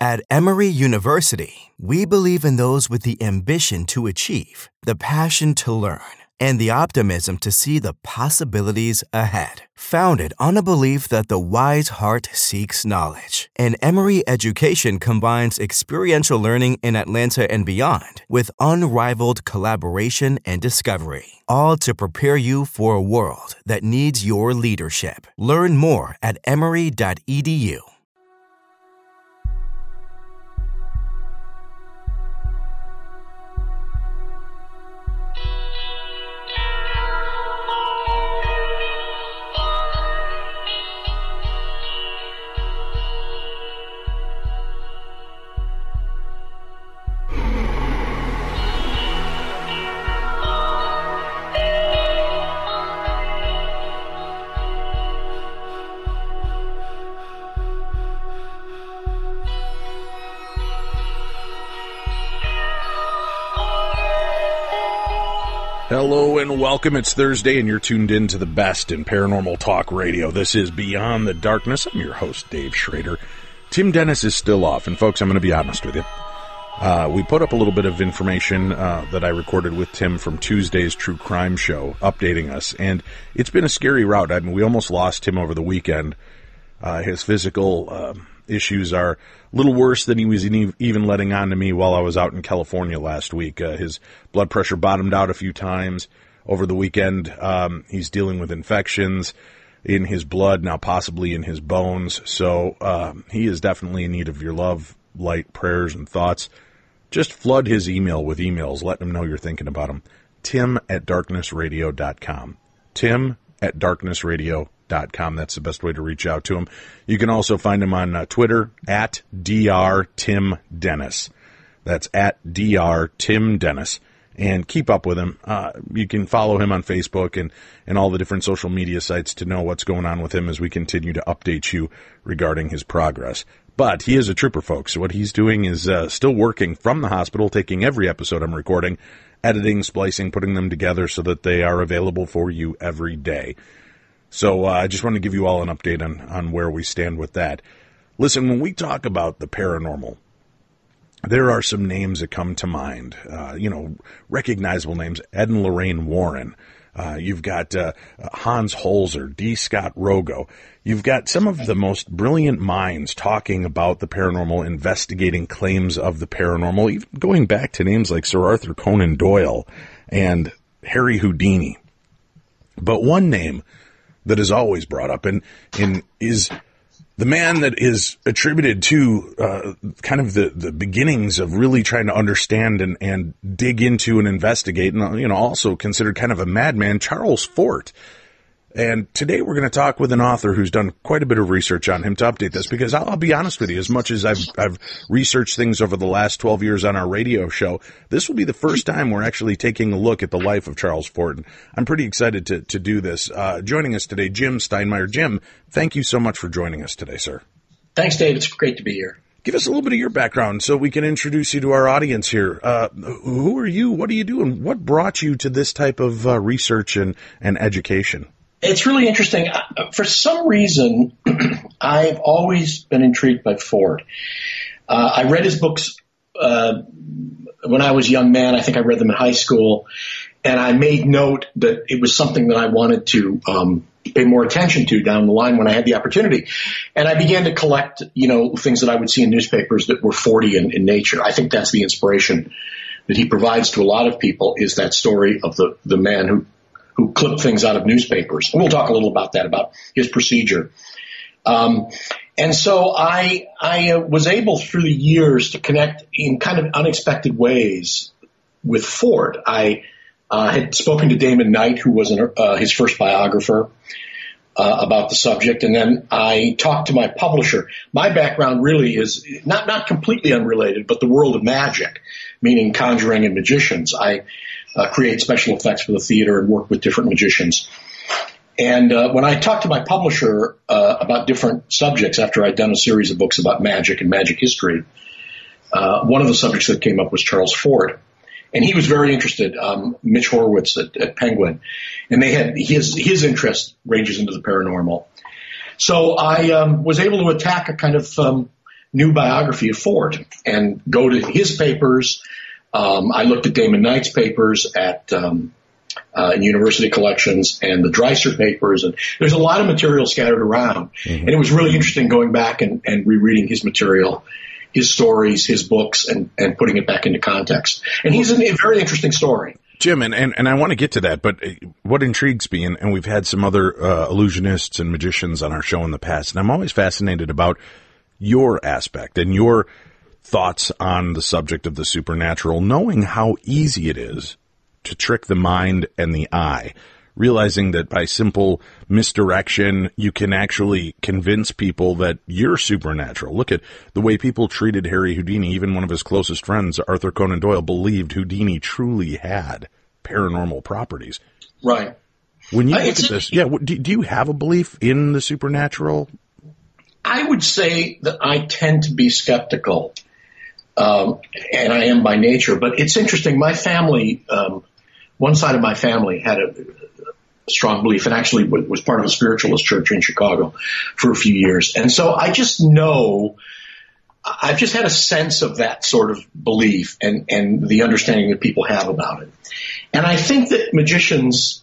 At Emory University, we believe in those with the ambition to achieve, the passion to learn, and the optimism to see the possibilities ahead. Founded on a belief that the wise heart seeks knowledge, and Emory education combines experiential learning in Atlanta and beyond with unrivaled collaboration and discovery, all to prepare you for a world that needs your leadership. Learn more at emory.edu. Hello and welcome. It's Thursday and you're tuned in to the best in paranormal talk radio. This is Beyond the Darkness. I'm your host, Dave Schrader. Tim Dennis is still off, and folks, I'm going to be honest with you. We put up a little bit of information that I recorded with Tim from Tuesday's True Crime Show, updating us, and it's been a scary route. I mean, we almost lost Tim over the weekend. His physical issues are a little worse than he was even letting on to me while I was out in California last week. His blood pressure bottomed out a few times over the weekend. He's dealing with infections in his blood, now possibly in his bones. So he is definitely in need of your love, light, prayers, and thoughts. Just flood his email with emails. Let him know you're thinking about him. Tim@darknessradio.com. Tim@darknessradio.com. That's the best way to reach out to him. You can also find him on Twitter at drtimdennis. That's at drtimdennis. And keep up with him. You can follow him on Facebook and all the different social media sites to know what's going on with him as we continue to update you regarding his progress. But he is a trooper, folks. What he's doing is still working from the hospital, taking every episode I'm recording, editing, splicing, putting them together so that they are available for you every day. So I just want to give you all an update on where we stand with that. Listen, when we talk about the paranormal, there are some names that come to mind, recognizable names. Ed and Lorraine Warren. You've got Hans Holzer, D. Scott Rogo. You've got some of the most brilliant minds talking about the paranormal, investigating claims of the paranormal, even going back to names like Sir Arthur Conan Doyle and Harry Houdini. But one name that is always brought up and is the man that is attributed to kind of the beginnings of really trying to understand and dig into and investigate, and also considered kind of a madman, Charles Fort. And today we're going to talk with an author who's done quite a bit of research on him to update this, because I'll be honest with you, as much as I've researched things over the last 12 years on our radio show, this will be the first time we're actually taking a look at the life of Charles Fort. And I'm pretty excited to do this. Joining us today, Jim Steinmeier. Jim, thank you so much for joining us today, sir. Thanks, Dave. It's great to be here. Give us a little bit of your background so we can introduce you to our audience here. Who are you? What do you do? And what brought you to this type of research and education? It's really interesting. For some reason, I've always been intrigued by Ford. I read his books when I was a young man. I think I read them in high school, and I made note that it was something that I wanted to pay more attention to down the line when I had the opportunity. And I began to collect, things that I would see in newspapers that were Fordian in nature. I think that's the inspiration that he provides to a lot of people, is that story of the man who clipped things out of newspapers. And we'll talk a little about that, about his procedure. And so I was able through the years to connect in kind of unexpected ways with Ford. I had spoken to Damon Knight, who was his first biographer, about the subject. And then I talked to my publisher. My background really is not completely unrelated, but the world of magic, meaning conjuring and magicians. I create special effects for the theater and work with different magicians. And when I talked to my publisher about different subjects after I'd done a series of books about magic and magic history, one of the subjects that came up was Charles Fort. And he was very interested, Mitch Horowitz at Penguin. And they had his interest ranges into the paranormal. So I was able to attack a kind of new biography of Ford and go to his papers. I looked at Damon Knight's papers at university collections and the Dreiser papers, and there's a lot of material scattered around. And it was really interesting going back and rereading his material, his stories, his books, and putting it back into context. And he's a very interesting story. Jim, and I want to get to that, but what intrigues me, and we've had some other illusionists and magicians on our show in the past, and I'm always fascinated about your aspect and your thoughts on the subject of the supernatural, knowing how easy it is to trick the mind and the eye, realizing that by simple misdirection, you can actually convince people that you're supernatural. Look at the way people treated Harry Houdini. Even one of his closest friends, Arthur Conan Doyle, believed Houdini truly had paranormal properties. Right. When you look at this, do you have a belief in the supernatural? I would say that I tend to be skeptical, and I am by nature. But it's interesting. My family, one side of my family had a strong belief, and actually was part of a spiritualist church in Chicago for a few years. And so I just know, I've just had a sense of that sort of belief and the understanding that people have about it. And I think that magicians,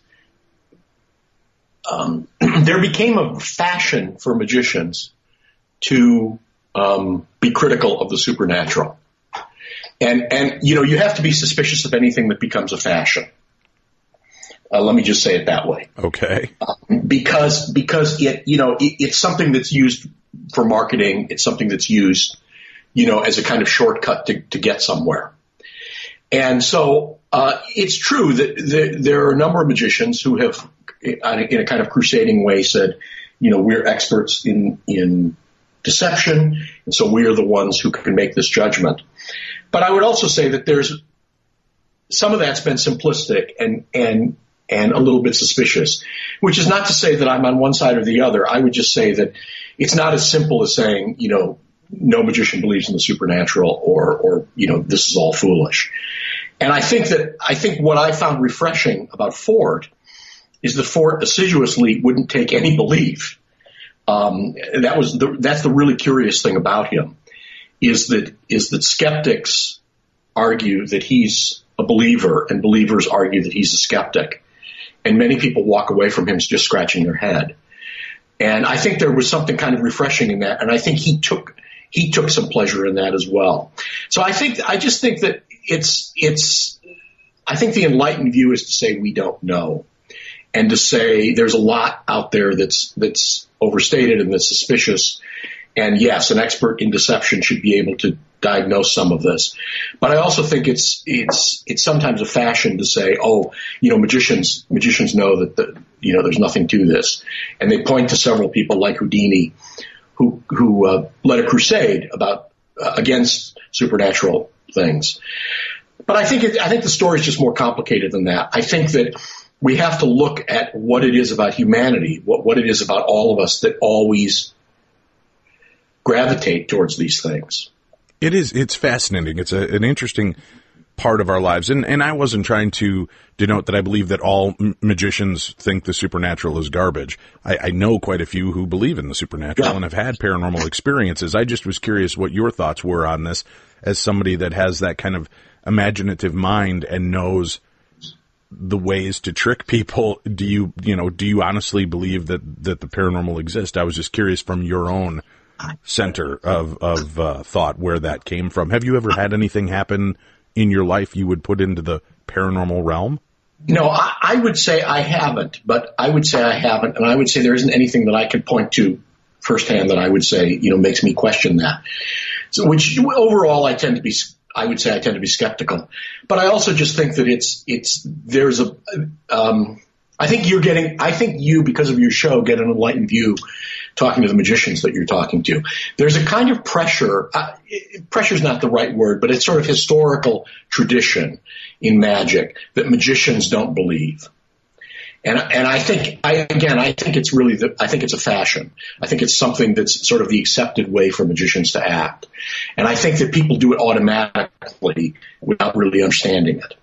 there became a fashion for magicians to be critical of the supernatural. And you have to be suspicious of anything that becomes a fashion. Let me just say it that way. Okay. Because it's something that's used for marketing. It's something that's used, as a kind of shortcut to get somewhere. And so it's true that there are a number of magicians who have, in a kind of crusading way, said, we're experts in deception, and so we are the ones who can make this judgment. But I would also say that there's some of that's been simplistic and a little bit suspicious, which is not to say that I'm on one side or the other. I would just say that it's not as simple as saying, no magician believes in the supernatural or this is all foolish. And I think what I found refreshing about Ford is that Ford assiduously wouldn't take any belief. That's the really curious thing about him is that skeptics argue that he's a believer and believers argue that he's a skeptic. And many people walk away from him just scratching their head. And I think there was something kind of refreshing in that. And I think he took some pleasure in that as well. So I just think that I think the enlightened view is to say we don't know, and to say there's a lot out there that's overstated and that's suspicious. And yes, an expert in deception should be able to diagnose some of this. But I also think it's sometimes a fashion to say, magicians know that there's nothing to this, and they point to several people like Houdini who led a crusade against supernatural things. But I think the story is just more complicated than that. I think that we have to look at what it is about humanity, what it is about all of us that always gravitate towards these things. It's fascinating. It's an interesting part of our lives. And I wasn't trying to denote that I believe that all magicians think the supernatural is garbage. I know quite a few who believe in the supernatural and have had paranormal experiences. I just was curious what your thoughts were on this as somebody that has that kind of imaginative mind and knows the ways to trick people. Do you honestly believe that the paranormal exists? I was just curious from your own center of thought where that came from. Have you ever had anything happen in your life you would put into the paranormal realm? No, I would say I haven't, but I would say I haven't, and I would say there isn't anything that I could point to firsthand that I would say, makes me question that. So, which overall I tend to be skeptical, but I also just think that I think you, because of your show, get an enlightened view talking to the magicians that you're talking to. There's a kind of pressure, pressure's not the right word, but it's sort of historical tradition in magic that magicians don't believe. And I think it's really I think it's a fashion. I think it's something that's sort of the accepted way for magicians to act. And I think that people do it automatically without really understanding it.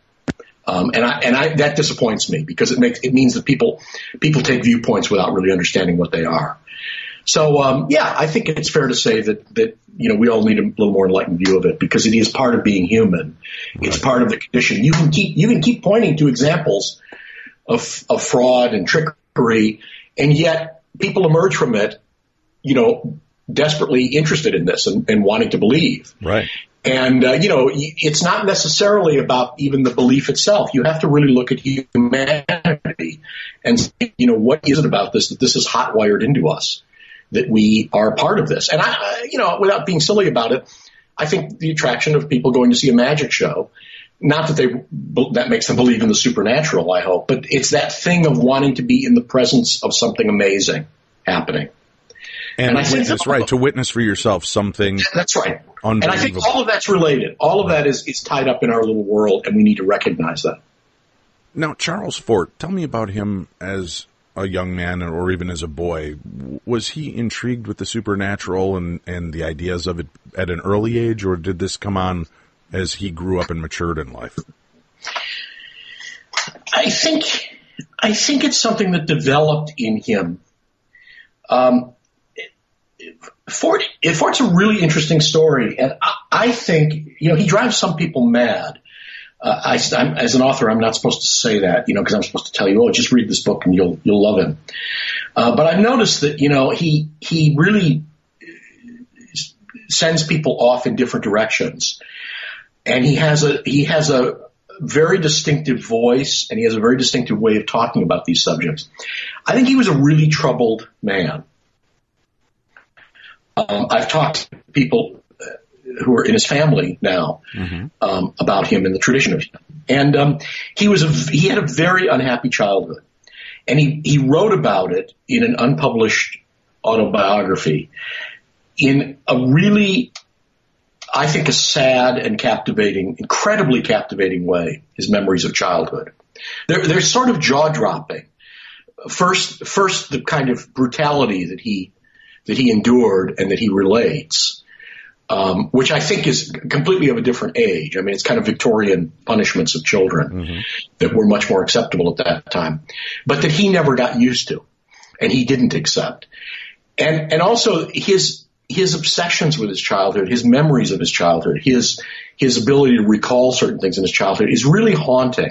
And that disappoints me because it means that people take viewpoints without really understanding what they are. So, yeah, I think it's fair to say that we all need a little more enlightened view of it, because it is part of being human. Right. It's part of the condition. You can keep pointing to examples of fraud and trickery, and yet people emerge from it, desperately interested in this and wanting to believe. Right. And, it's not necessarily about even the belief itself. You have to really look at humanity and say, what is it about this that this is hot-wired into us, that we are a part of this? And without being silly about it, I think the attraction of people going to see a magic show, not that that makes them believe in the supernatural, I hope, but it's that thing of wanting to be in the presence of something amazing happening. And I think that's right, to witness for yourself something. That's right. And I think all of that's related. All of that is tied up in our little world, and we need to recognize that. Now, Charles Fort, tell me about him as a young man or even as a boy. Was he intrigued with the supernatural and the ideas of it at an early age, or did this come on as he grew up and matured in life? I think it's something that developed in him. Fort's a really interesting story, and I think he drives some people mad. As an author, I'm not supposed to say that, because I'm supposed to tell you, just read this book and you'll love him. But I've noticed that he really sends people off in different directions, and he has a very distinctive voice, and he has a very distinctive way of talking about these subjects. I think he was a really troubled man. I've talked to people who are in his family now about him and the tradition of him. And he had a very unhappy childhood. And he wrote about it in an unpublished autobiography in a really, I think, a sad and captivating, incredibly captivating way, his memories of childhood. They're sort of jaw-dropping. First, the kind of brutality that he endured and that he relates, which I think is completely of a different age. I mean, it's kind of Victorian punishments of children that were much more acceptable at that time, but that he never got used to and he didn't accept. And also his obsessions with his childhood, his memories of his childhood, his ability to recall certain things in his childhood is really haunting.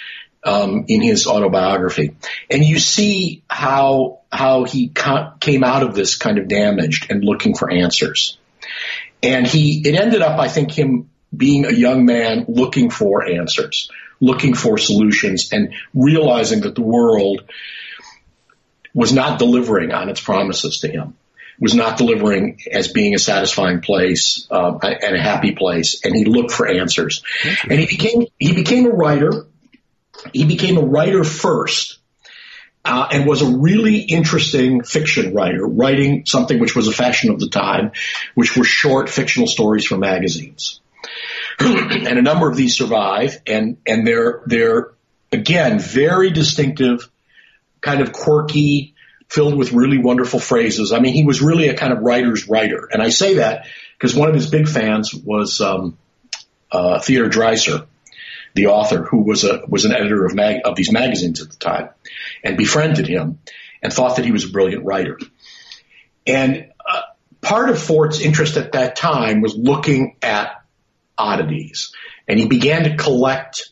In his autobiography. And you see how he came out of this kind of damaged and looking for answers. And it ended up, I think, him being a young man looking for answers, looking for solutions, and realizing that the world was not delivering on its promises to him, was not delivering as being a satisfying place and a happy place. And he looked for answers. And he became a writer. He became a writer first, and was a really interesting fiction writer, writing something which was a fashion of the time, which were short fictional stories for magazines. And a number of these survive, and they're again very distinctive, kind of quirky, filled with really wonderful phrases. I mean, he was really a kind of writer's writer, and I say that because one of his big fans was Theodore Dreiser, the author, who was an editor of these magazines at the time, and befriended him and thought that he was a brilliant writer. And part of Fort's interest at that time was looking at oddities, and he began to collect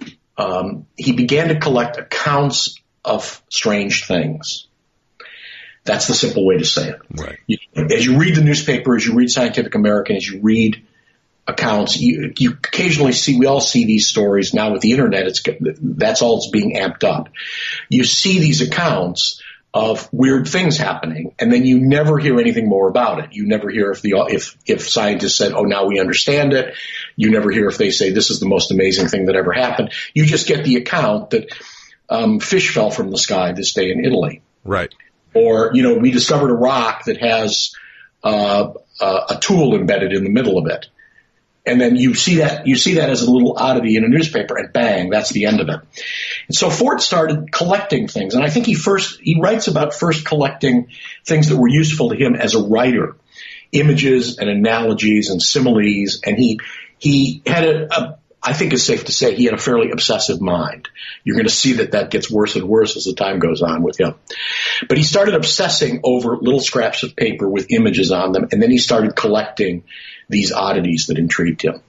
accounts of strange things. That's the simple way to say it. Right. As you read the newspaper, as you read Scientific American, as you read accounts, you occasionally see, we all see these stories now with the internet. That's all that's being amped up. You see these accounts of weird things happening, and then you never hear anything more about it. You never hear if scientists said, "Oh, now we understand it." You never hear if they say this is the most amazing thing that ever happened. You just get the account that fish fell from the sky this day in Italy, right? Or we discovered a rock that has a tool embedded in the middle of it. And then you see that as a little oddity in a newspaper, and bang, that's the end of it. And so Fort started collecting things, and I think he writes about first collecting things that were useful to him as a writer, images and analogies and similes, and he had I think it's safe to say he had a fairly obsessive mind. You're going to see that gets worse and worse as the time goes on with him. But he started obsessing over little scraps of paper with images on them, and then he started collecting these oddities that intrigued him.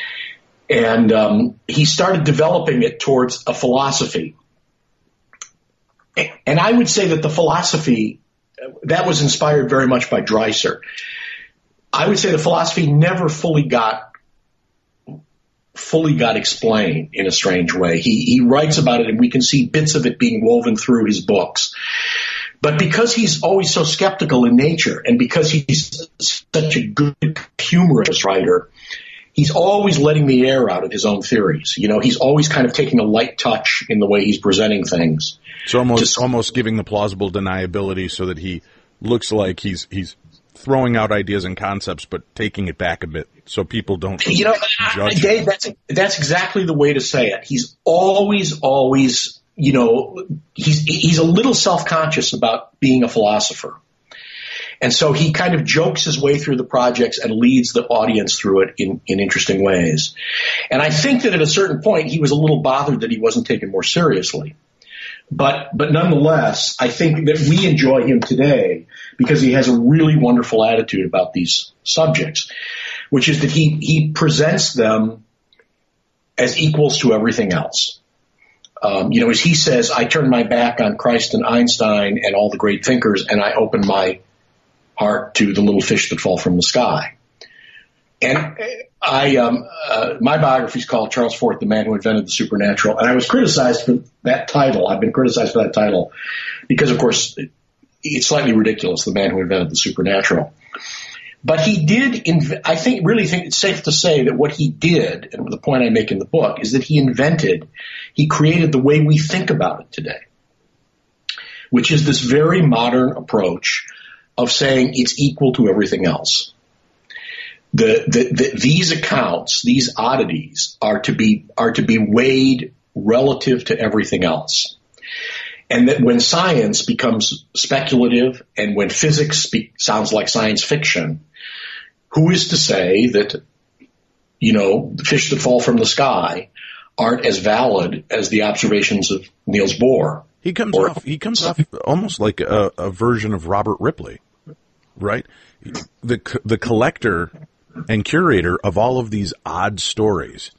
And he started developing it towards a philosophy. And I would say that the philosophy, that was inspired very much by Dreiser. I would say the philosophy never fully got explained in a strange way. He writes about it, and we can see bits of it being woven through his books. But because he's always so skeptical in nature, and because he's such a good humorous writer, he's always letting the air out of his own theories. You know, he's always kind of taking a light touch in the way he's presenting things. So almost giving the plausible deniability so that he looks like he's throwing out ideas and concepts, but taking it back a bit so people don't judge. Dave, that's exactly the way to say it. He's always, you know, he's a little self-conscious about being a philosopher. And so he kind of jokes his way through the projects and leads the audience through it in interesting ways. And I think that at a certain point he was a little bothered that he wasn't taken more seriously. But nonetheless, I think that we enjoy him today because he has a really wonderful attitude about these subjects, which is that he presents them as equals to everything else. You know, as he says, I turn my back on Christ and Einstein and all the great thinkers, and I open my heart to the little fish that fall from the sky. And my biography is called Charles Fort, the Man Who Invented the Supernatural. And I was criticized for that title. I've been criticized for that title because, of course, it's slightly ridiculous, the Man Who Invented the Supernatural. But he did, really think it's safe to say that what he did, and the point I make in the book, is that he created the way we think about it today, which is this very modern approach of saying it's equal to everything else. These accounts, these oddities, are to be weighed relative to everything else. And that when science becomes speculative and when physics sounds like science fiction, who is to say that, you know, the fish that fall from the sky aren't as valid as the observations of Niels Bohr? He comes off almost like a version of Robert Ripley, right? The collector and curator of all of these odd stories.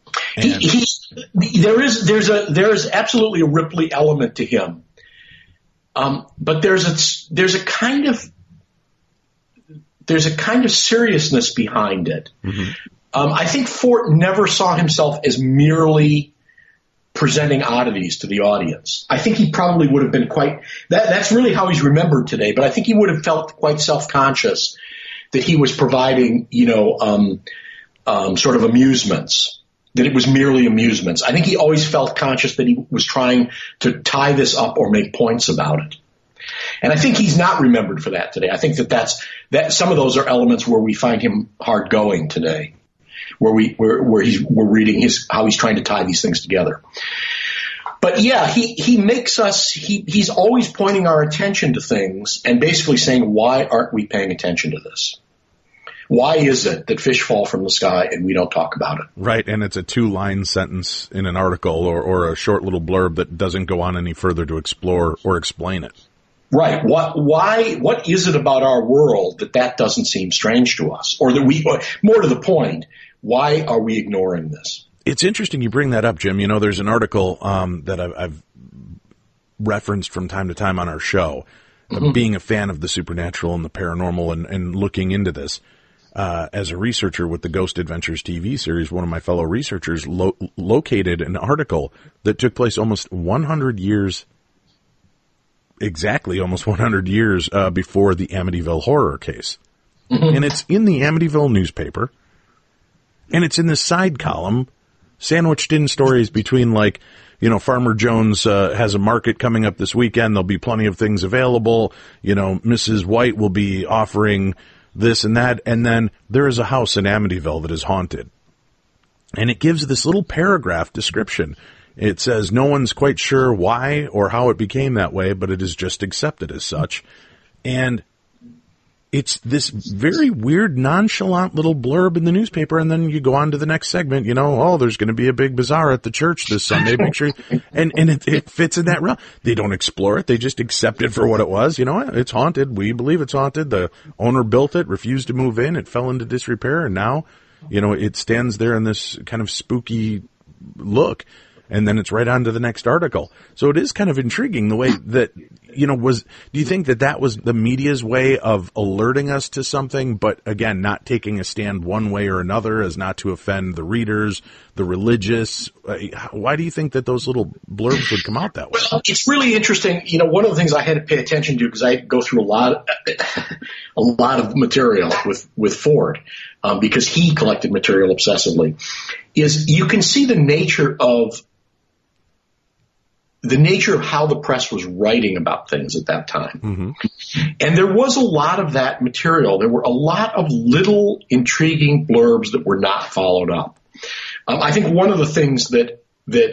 There is absolutely a Ripley element to him, but there's a kind of seriousness behind it. Mm-hmm. I think Fort never saw himself as merely presenting oddities to the audience. I think he probably would have been that's really how he's remembered today, but I think he would have felt quite self-conscious that he was providing, you know, sort of amusements, that it was merely amusements. I think he always felt conscious that he was trying to tie this up or make points about it. And I think he's not remembered for that today. I think that some of those are elements where we find him hard going today, where we're reading how he's trying to tie these things together. But yeah, he makes us, he's always pointing our attention to things and basically saying, why aren't we paying attention to this? Why is it that fish fall from the sky and we don't talk about it? Right, and it's a 2-line sentence in an article or a short little blurb that doesn't go on any further to explore or explain it. Right. What is it about our world that doesn't seem strange to us? Or more to the point, why are we ignoring this? It's interesting you bring that up, Jim. You know, there's an article that I've referenced from time to time on our show, being a fan of the supernatural and the paranormal and looking into this. As a researcher with the Ghost Adventures TV series, one of my fellow researchers located an article that took place almost 100 years before the Amityville horror case. Mm-hmm. And it's in the Amityville newspaper, and it's in this side column, sandwiched in stories between, like, you know, Farmer Jones has a market coming up this weekend. There'll be plenty of things available. You know, Mrs. White will be offering this and that. And then there is a house in Amityville that is haunted. And it gives this little paragraph description. It says no one's quite sure why or how it became that way, but it is just accepted as such. And it's this very weird, nonchalant little blurb in the newspaper, and then you go on to the next segment, there's going to be a big bazaar at the church this Sunday. Make sure, and it fits in that realm. They don't explore it. They just accept it for what it was. It's haunted. We believe it's haunted. The owner built it, refused to move in. It fell into disrepair, and now, it stands there in this kind of spooky look. And then it's right on to the next article. So it is kind of intriguing the way that, do you think that was the media's way of alerting us to something, but again, not taking a stand one way or another as not to offend the readers, the religious? Why do you think that those little blurbs would come out that way? Well, it's really interesting. One of the things I had to pay attention to, because I go through a lot of material with Ford, because he collected material obsessively, is you can see the nature of how the press was writing about things at that time. Mm-hmm. And there was a lot of that material. There were a lot of little intriguing blurbs that were not followed up. I think one of the things that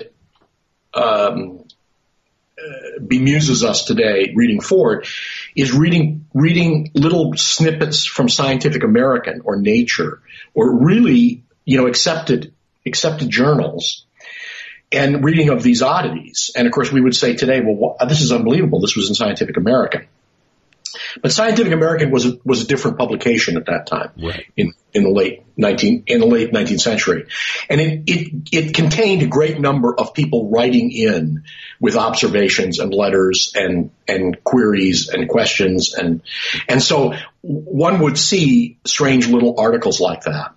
bemuses us today reading Ford is reading little snippets from Scientific American or Nature or really, accepted journals, and reading of these oddities. And of course we would say today, well, this is unbelievable. This was in Scientific American. But Scientific American was a different publication at that time, right, in the late 19th century. And it contained a great number of people writing in with observations and letters and queries and questions. And so one would see strange little articles like that.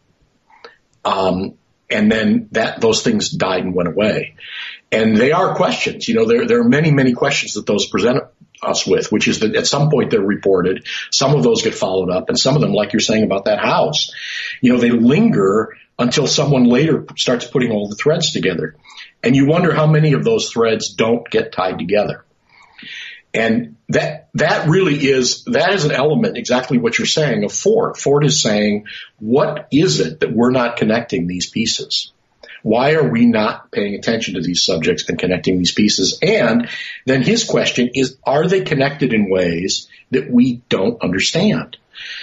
And then those things died and went away. And they are questions. There are many, many questions that those present us with, which is that at some point they're reported. Some of those get followed up, and some of them, like you're saying about that house, they linger until someone later starts putting all the threads together. And you wonder how many of those threads don't get tied together. And that is an element, exactly what you're saying, of Ford. Ford is saying, what is it that we're not connecting these pieces? Why are we not paying attention to these subjects and connecting these pieces? And then his question is, are they connected in ways that we don't understand?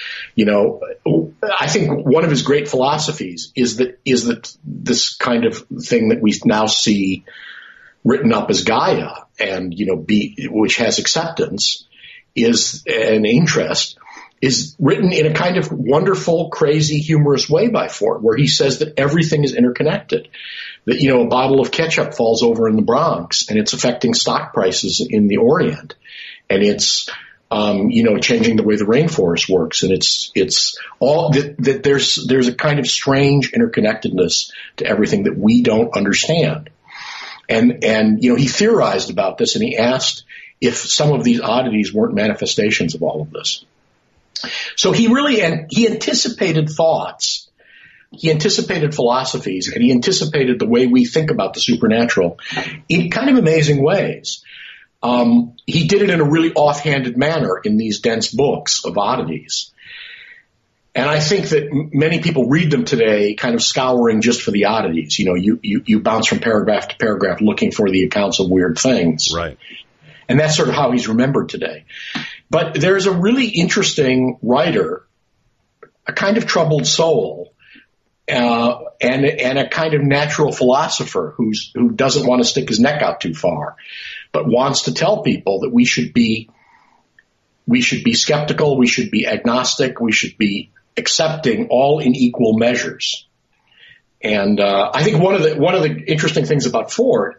I think one of his great philosophies is that this kind of thing that we now see written up as Gaia and, which has acceptance is an interest, is written in a kind of wonderful, crazy, humorous way by Ford, where he says that everything is interconnected. That, a bottle of ketchup falls over in the Bronx and it's affecting stock prices in the Orient. And it's, changing the way the rainforest works. And it's all that there's a kind of strange interconnectedness to everything that we don't understand. And he theorized about this, and he asked if some of these oddities weren't manifestations of all of this. So he anticipated thoughts, he anticipated philosophies, and he anticipated the way we think about the supernatural in kind of amazing ways. He did it in a really offhanded manner in these dense books of oddities. And I think that many people read them today kind of scouring just for the oddities. You bounce from paragraph to paragraph looking for the accounts of weird things. Right. And that's sort of how he's remembered today. But there's a really interesting writer, a kind of troubled soul, and a kind of natural philosopher who doesn't want to stick his neck out too far, but wants to tell people that we should be skeptical, we should be agnostic, we should be accepting all in equal measures. And I think one of the interesting things about Ford,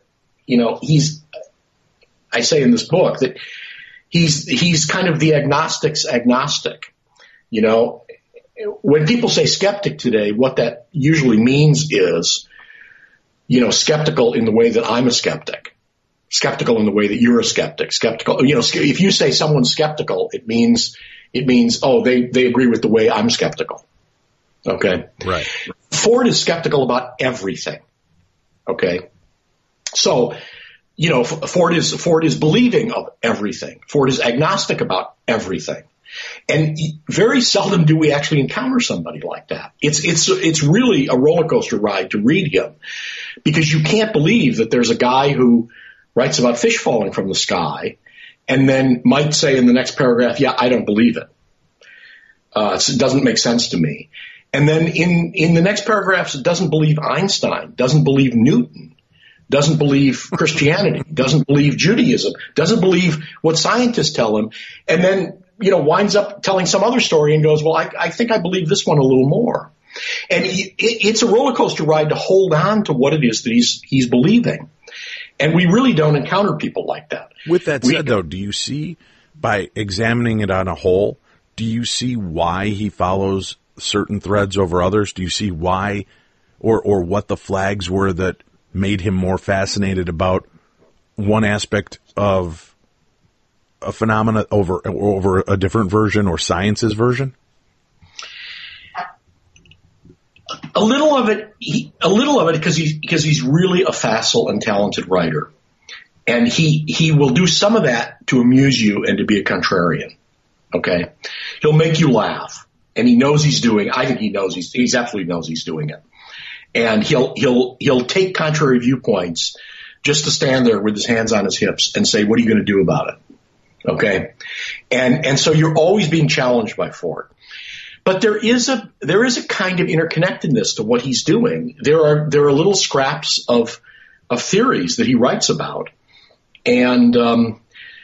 I say in this book that he's kind of the agnostic's agnostic. When people say skeptic today, what that usually means is, skeptical in the way that I'm a skeptic, skeptical in the way that you're a skeptic, skeptical. If you say someone's skeptical, it means, they agree with the way I'm skeptical. Okay. Right. Ford is skeptical about everything. Okay. So, Ford is believing of everything. Ford is agnostic about everything. And very seldom do we actually encounter somebody like that. It's really a roller coaster ride to read him, because you can't believe that there's a guy who writes about fish falling from the sky and then might say in the next paragraph, yeah, I don't believe it. It doesn't make sense to me. And then in the next paragraphs, it doesn't believe Einstein, doesn't believe Newton, doesn't believe Christianity, doesn't believe Judaism, doesn't believe what scientists tell him, and then, winds up telling some other story and goes, well, I think I believe this one a little more. And it's a roller coaster ride to hold on to what it is that he's believing. And we really don't encounter people like that. With that said, though, do you see, by examining it on a whole, do you see why he follows certain threads over others? Do you see why or what the flags were that made him more fascinated about one aspect of a phenomena over a different version or science's version? A little of it because he's really a facile and talented writer. And he will do some of that to amuse you and to be a contrarian. Okay? He'll make you laugh. And he knows he's doing, I think he knows he absolutely knows he's doing it. And he'll take contrary viewpoints just to stand there with his hands on his hips and say, what are you going to do about it? Okay? And so you're always being challenged by Ford. But there is a kind of interconnectedness to what he's doing. There are little scraps of theories that he writes about. And, in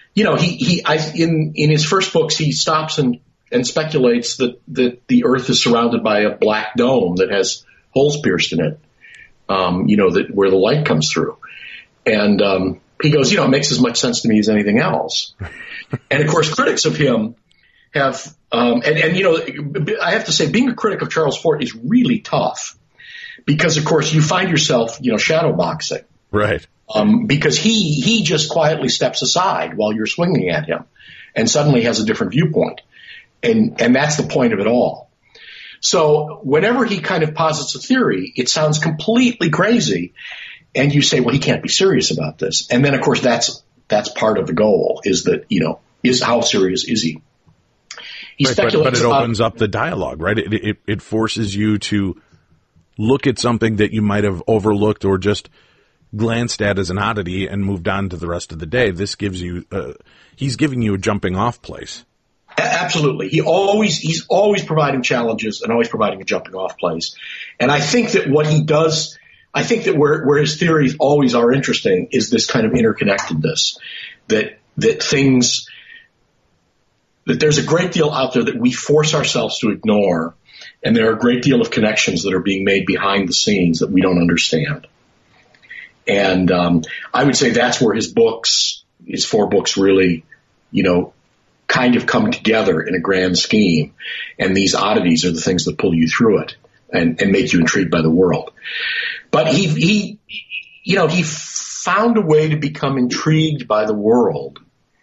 his first books, he stops and speculates that the Earth is surrounded by a black dome that has holes pierced in it, that where the light comes through. And he goes, it makes as much sense to me as anything else. And of course, critics of him have, I have to say, being a critic of Charles Fort is really tough because, of course, you find yourself, shadow boxing. Right. Because he just quietly steps aside while you're swinging at him and suddenly has a different viewpoint. And that's the point of it all. So whenever he kind of posits a theory, it sounds completely crazy. And you say, well, he can't be serious about this. And then, of course, that's part of the goal is that, is how serious is he? He speculates but it opens up the dialogue, right? It forces you to look at something that you might have overlooked or just glanced at as an oddity and moved on to the rest of the day. This gives you, he's giving you a jumping off place. Absolutely. He's always providing challenges and always providing a jumping off place. And I think that what he does, I think that where his theories always are interesting is this kind of interconnectedness, that there's a great deal out there that we force ourselves to ignore. And there are a great deal of connections that are being made behind the scenes that we don't understand. And I would say that's where his 4 books really, kind of come together in a grand scheme. And these oddities are the things that pull you through it and make you intrigued by the world. But he found a way to become intrigued by the world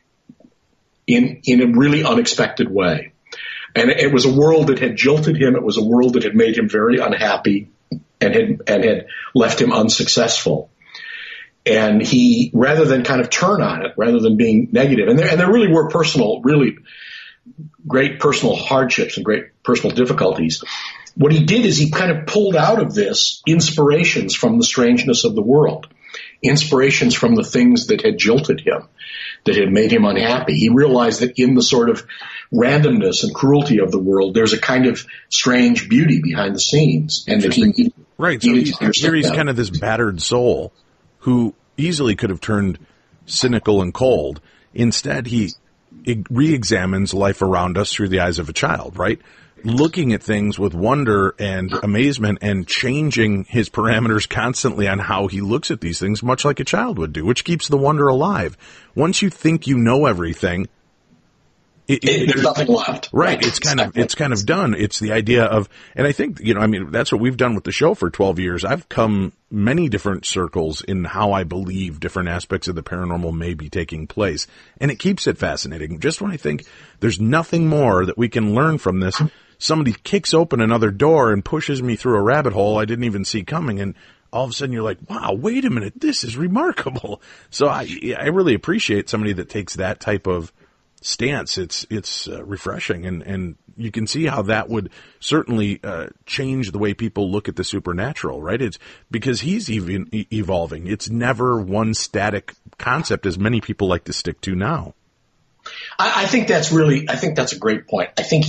in a really unexpected way. And it was a world that had jilted him. It was a world that had made him very unhappy and had left him unsuccessful. And he, rather than kind of turn on it, rather than being negative, and there really were really great personal hardships and great personal difficulties. What he did is he kind of pulled out of this inspirations from the strangeness of the world, inspirations from the things that had jilted him, that had made him unhappy. He realized that in the sort of randomness and cruelty of the world, there's a kind of strange beauty behind the scenes, and that he right. So he's kind of this battered soul who easily could have turned cynical and cold. Instead, he re-examines life around us through the eyes of a child, right? Looking at things with wonder and amazement and changing his parameters constantly on how he looks at these things, much like a child would do, which keeps the wonder alive. Once you think you know everything, there's nothing left. Right. It's kind of done. It's the idea of, and I think, that's what we've done with the show for 12 years. I've come many different circles in how I believe different aspects of the paranormal may be taking place. And it keeps it fascinating. Just when I think there's nothing more that we can learn from this, somebody kicks open another door and pushes me through a rabbit hole I didn't even see coming. And all of a sudden you're like, wow, wait a minute. This is remarkable. So I really appreciate somebody that takes that type of stance. It's refreshing, and you can see how that would certainly change the way people look at the supernatural, right? It's because he's even evolving. It's never one static concept as many people like to stick to now. I think that's a great point. I think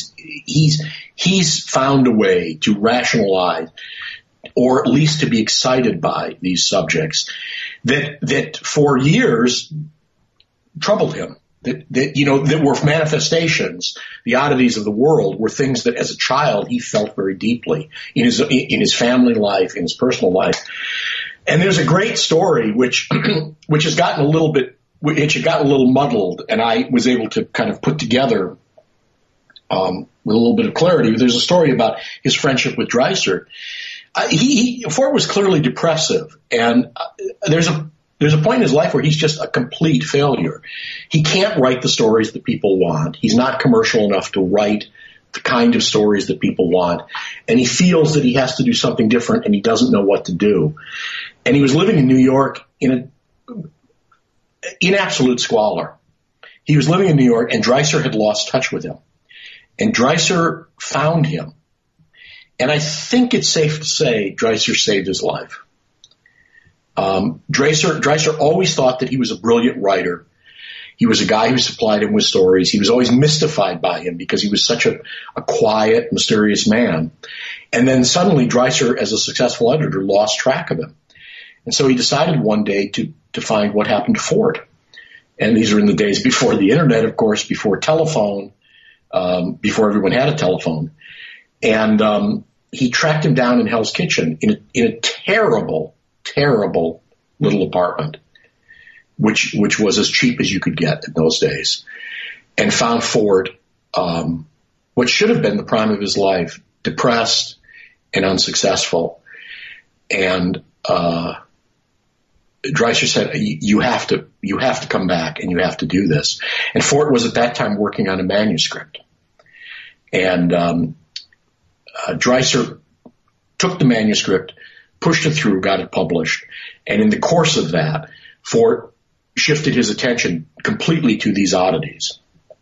he's found a way to rationalize, or at least to be excited by these subjects that for years troubled him. That were manifestations, the oddities of the world were things that as a child he felt very deeply in his family life, in his personal life. And there's a great story which has gotten a little muddled, and I was able to kind of put together with a little bit of clarity. There's a story about his friendship with Dreiser. Fort was clearly depressive, and there's a point in his life where he's just a complete failure. He can't write the stories that people want. He's not commercial enough to write the kind of stories that people want. And he feels that he has to do something different, and he doesn't know what to do. And he was living in New York in absolute squalor. He was living in New York, and Dreiser had lost touch with him. And Dreiser found him. And I think it's safe to say Dreiser saved his life. Dreiser always thought that he was a brilliant writer. He was a guy who supplied him with stories. He was always mystified by him because he was such a quiet, mysterious man. And then suddenly Dreiser, as a successful editor, lost track of him. And so he decided one day to find what happened to Fort. And these are in the days before the internet, of course, before telephone, before everyone had a telephone. And he tracked him down in Hell's Kitchen in a terrible little apartment, which was as cheap as you could get in those days, and found Fort, what should have been the prime of his life, depressed and unsuccessful. And Dreiser said, "You have to come back, and you have to do this." And Fort was at that time working on a manuscript, and Dreiser took the manuscript, pushed it through, got it published. And in the course of that, Fort shifted his attention completely to these oddities.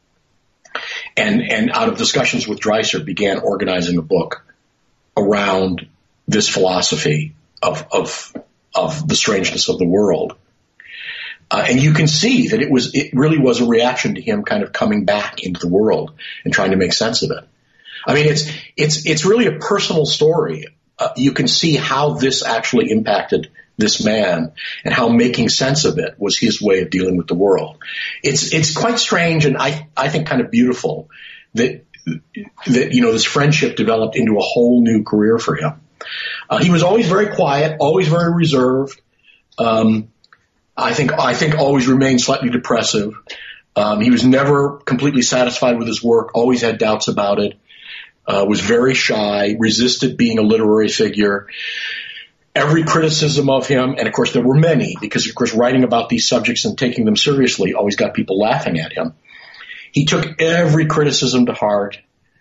And out of discussions with Dreiser, began organizing a book around this philosophy of the strangeness of the world. And you can see that it really was a reaction to him kind of coming back into the world and trying to make sense of it. I mean, it's really a personal story. You can see how this actually impacted this man and how making sense of it was his way of dealing with the world. It's quite strange, and I think kind of beautiful that this friendship developed into a whole new career for him. He was always very quiet, always very reserved. I think always remained slightly depressive. He was never completely satisfied with his work, always had doubts about it. Was very shy, resisted being a literary figure. Every criticism of him, and of course there were many, because of course writing about these subjects and taking them seriously always got people laughing at him. He took every criticism to heart.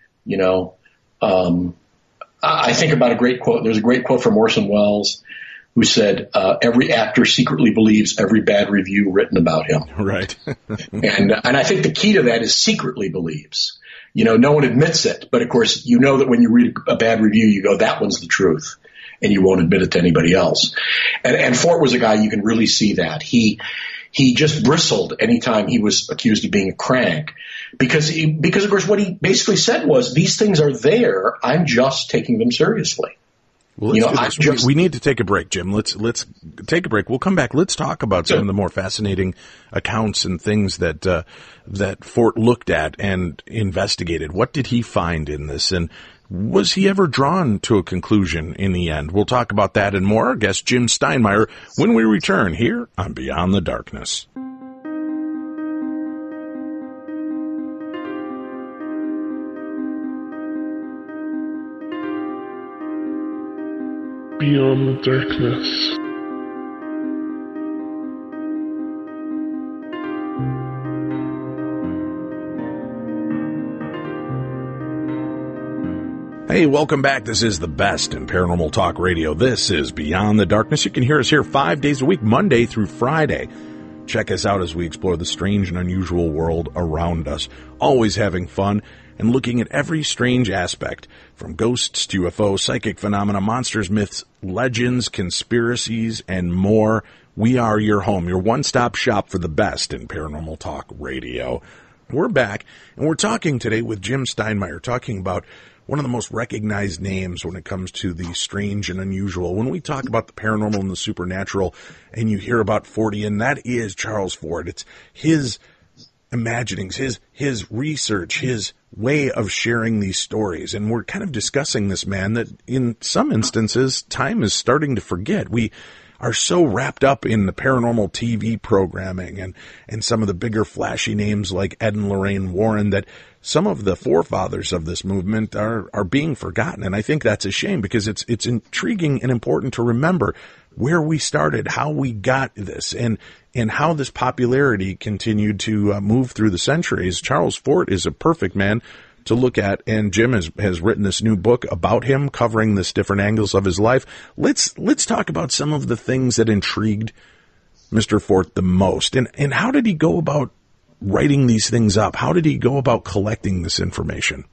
I think about a great quote. There's a great quote from Orson Welles, who said, "Every actor secretly believes every bad review written about him." Right. and I think the key to that is secretly believes. No one admits it, but of course, that when you read a bad review, you go, that one's the truth, and you won't admit it to anybody else. And Fort was a guy you can really see that. He just bristled anytime he was accused of being a crank, because of course what he basically said was, these things are there, I'm just taking them seriously. Well, we need to take a break, Jim. Let's take a break. We'll come back. Let's talk about some of the more fascinating accounts and things that Fort looked at and investigated. What did he find in this, and was he ever drawn to a conclusion in the end? We'll talk about that and more. Our guest Jim Steinmeyer when we return here on Beyond the Darkness. Beyond the Darkness. Hey, welcome back. This is the best in paranormal talk radio. This is Beyond the Darkness. You can hear us here 5 days a week, Monday through Friday. Check us out as we explore the strange and unusual world around us, always having fun and looking at every strange aspect, from ghosts to UFOs, psychic phenomena, monsters, myths, legends, conspiracies, and more. We are your home, your one-stop shop for the best in paranormal talk radio. We're back, and we're talking today with Jim Steinmeyer, talking about one of the most recognized names when it comes to the strange and unusual. When we talk about the paranormal and the supernatural, and you hear about Fortean, that is Charles Fort. It's his imaginings, his research, his way of sharing these stories. And we're kind of discussing this man that in some instances, time is starting to forget. We are so wrapped up in the paranormal TV programming and some of the bigger flashy names like Ed and Lorraine Warren that some of the forefathers of this movement are being forgotten. And I think that's a shame, because it's intriguing and important to remember where we started, how we got this, and how this popularity continued to move through the centuries. Charles Fort is a perfect man to look at, and Jim has written this new book about him, covering this different angles of his life. Let's talk about some of the things that intrigued Mr. Fort the most, and how did he go about writing these things up? How did he go about collecting this information?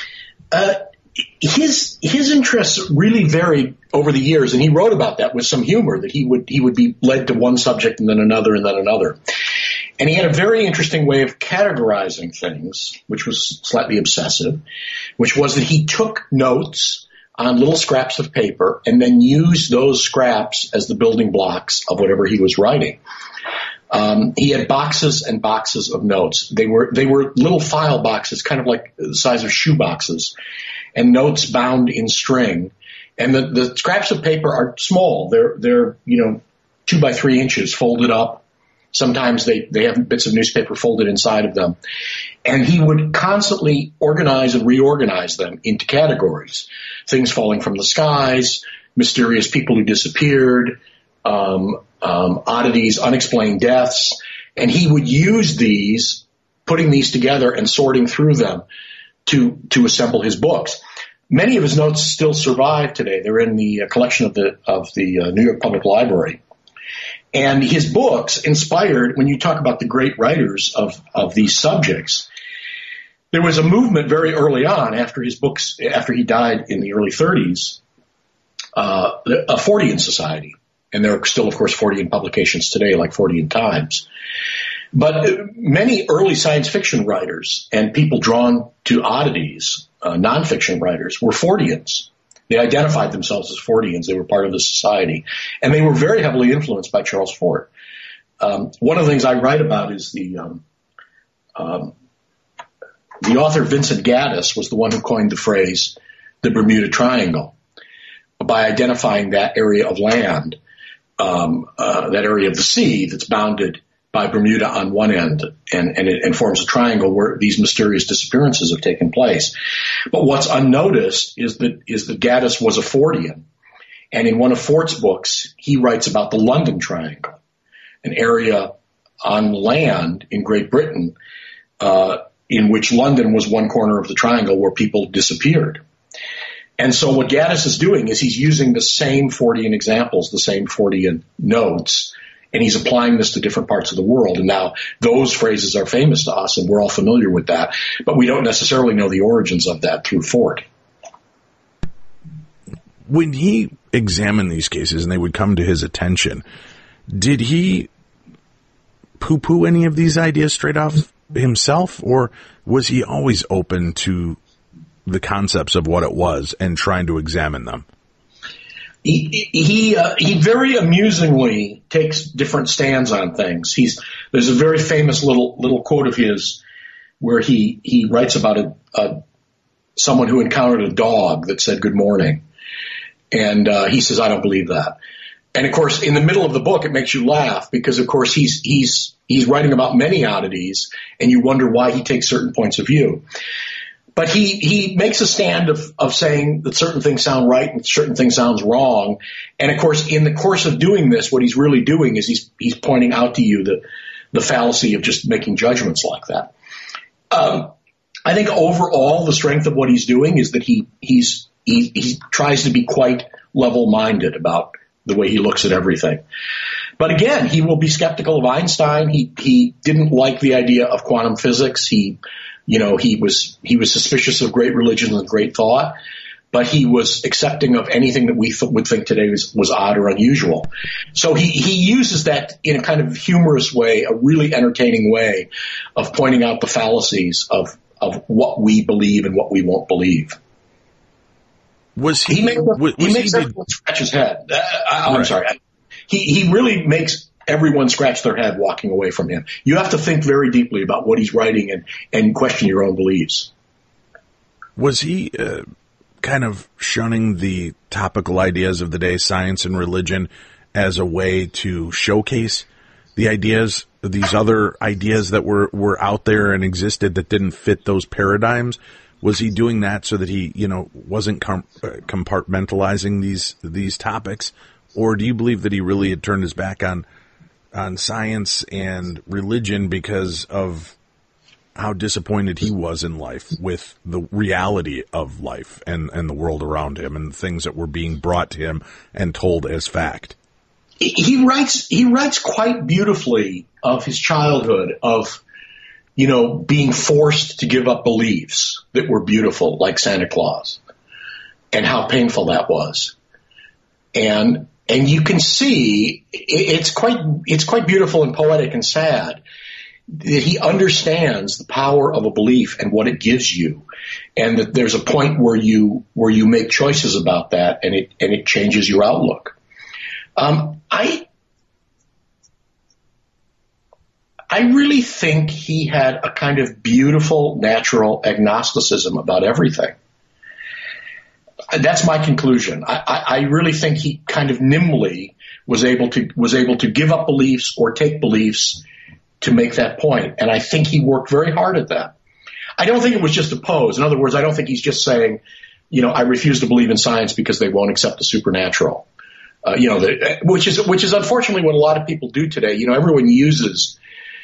His interests really varied over the years, and he wrote about that with some humor, that he would be led to one subject and then another and then another. And he had a very interesting way of categorizing things, which was slightly obsessive, which was that he took notes on little scraps of paper and then used those scraps as the building blocks of whatever he was writing. He had boxes and boxes of notes. They were little file boxes, kind of like the size of shoe boxes, and notes bound in string. And the scraps of paper are small. They're 2 by 3 inches folded up. Sometimes they have bits of newspaper folded inside of them. And he would constantly organize and reorganize them into categories. Things falling from the skies, mysterious people who disappeared, oddities, unexplained deaths. And he would use these, putting these together and sorting through them to assemble his books. Many of his notes still survive today. They're in the collection of the New York Public Library. And his books inspired, when you talk about the great writers of these subjects, there was a movement very early on after he died in the early 30s, a Fortean Society. And there are still, of course, Fortean publications today, like Fortean Times. But many early science fiction writers and people drawn to oddities, nonfiction writers, were Forteans. They identified themselves as Forteans. They were part of the society. And they were very heavily influenced by Charles Fort. One of the things I write about is the author Vincent Gaddis was the one who coined the phrase, the Bermuda Triangle, by identifying that area of land, that area of the sea that's bounded by Bermuda on one end, and forms a triangle where these mysterious disappearances have taken place. But what's unnoticed is that Gaddis was a Fortean, and in one of Fort's books, he writes about the London Triangle, an area on land in Great Britain, in which London was one corner of the triangle where people disappeared. And so what Gaddis is doing is he's using the same Fortean examples, the same Fortean notes, and he's applying this to different parts of the world. And now those phrases are famous to us, and we're all familiar with that, but we don't necessarily know the origins of that through Fort. When he examined these cases and they would come to his attention, did he poo-poo any of these ideas straight off himself, or was he always open to the concepts of what it was and trying to examine them? He very amusingly takes different stands on things. There's a very famous little quote of his where he writes about someone who encountered a dog that said good morning, and he says, I don't believe that. And of course, in the middle of the book, it makes you laugh because, of course, he's writing about many oddities, and you wonder why he takes certain points of view. But he makes a stand of saying that certain things sound right and certain things sound wrong. And of course, in the course of doing this, what he's really doing is he's pointing out to you the fallacy of just making judgments like that. I think overall, the strength of what he's doing is that he tries to be quite level-minded about the way he looks at everything. But again, he will be skeptical of Einstein. He didn't like the idea of quantum physics. He was suspicious of great religion and great thought. but he was accepting of anything that we would think today was odd or unusual. So he uses that in a kind of humorous way, a really entertaining way of pointing out the fallacies of what we believe and what we won't believe. He makes everyone scratch his head. I'm sorry. He really makes everyone scratch their head walking away from him. You have to think very deeply about what he's writing and question your own beliefs. Was he kind of shunning the topical ideas of the day, science and religion, as a way to showcase the ideas, these other ideas that were out there and existed that didn't fit those paradigms? Was he doing that so that he, wasn't compartmentalizing these topics? Or do you believe that he really had turned his back on science and religion because of how disappointed he was in life with the reality of life and the world around him and things that were being brought to him and told as fact? He writes quite beautifully of his childhood, of being forced to give up beliefs that were beautiful, like Santa Claus, and how painful that was. And you can see it's quite beautiful and poetic and sad that he understands the power of a belief and what it gives you, and that there's a point where you make choices about that, and it changes your outlook. I really think he had a kind of beautiful, natural agnosticism about everything. That's my conclusion. I really think he kind of nimbly was able to give up beliefs or take beliefs to make that point. And I think he worked very hard at that. I don't think it was just a pose. In other words, I don't think he's just saying, I refuse to believe in science because they won't accept the supernatural. Which is unfortunately what a lot of people do today. Everyone uses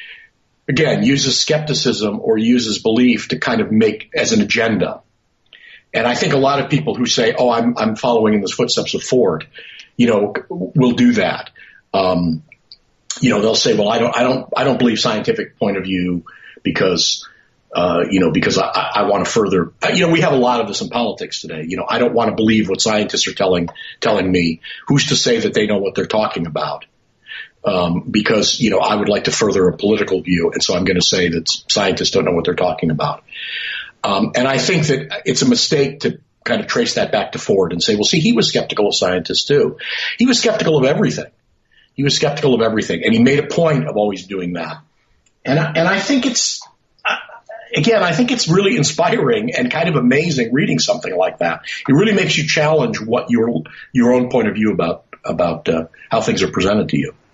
skepticism or uses belief to kind of make as an agenda. And I think a lot of people who say, "Oh, I'm following in the footsteps of Ford," will do that. They'll say, "Well, I don't believe scientific point of view because I want to further." We have a lot of this in politics today. I don't want to believe what scientists are telling me. Who's to say that they know what they're talking about? Because I would like to further a political view, and so I'm going to say that scientists don't know what they're talking about. And I think that it's a mistake to kind of trace that back to Ford and say, well, see, he was skeptical of scientists too. He was skeptical of everything. And he made a point of always doing that. And I think I think it's really inspiring and kind of amazing reading something like that. It really makes you challenge what your own point of view about how things are presented to you.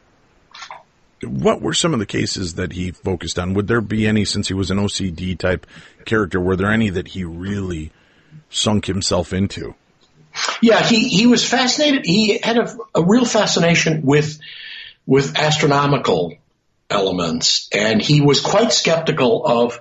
What were some of the cases that he focused on? Would there be any, since he was an OCD type character, were there any that he really sunk himself into? Yeah, he was fascinated. He had a real fascination with astronomical elements, and he was quite skeptical of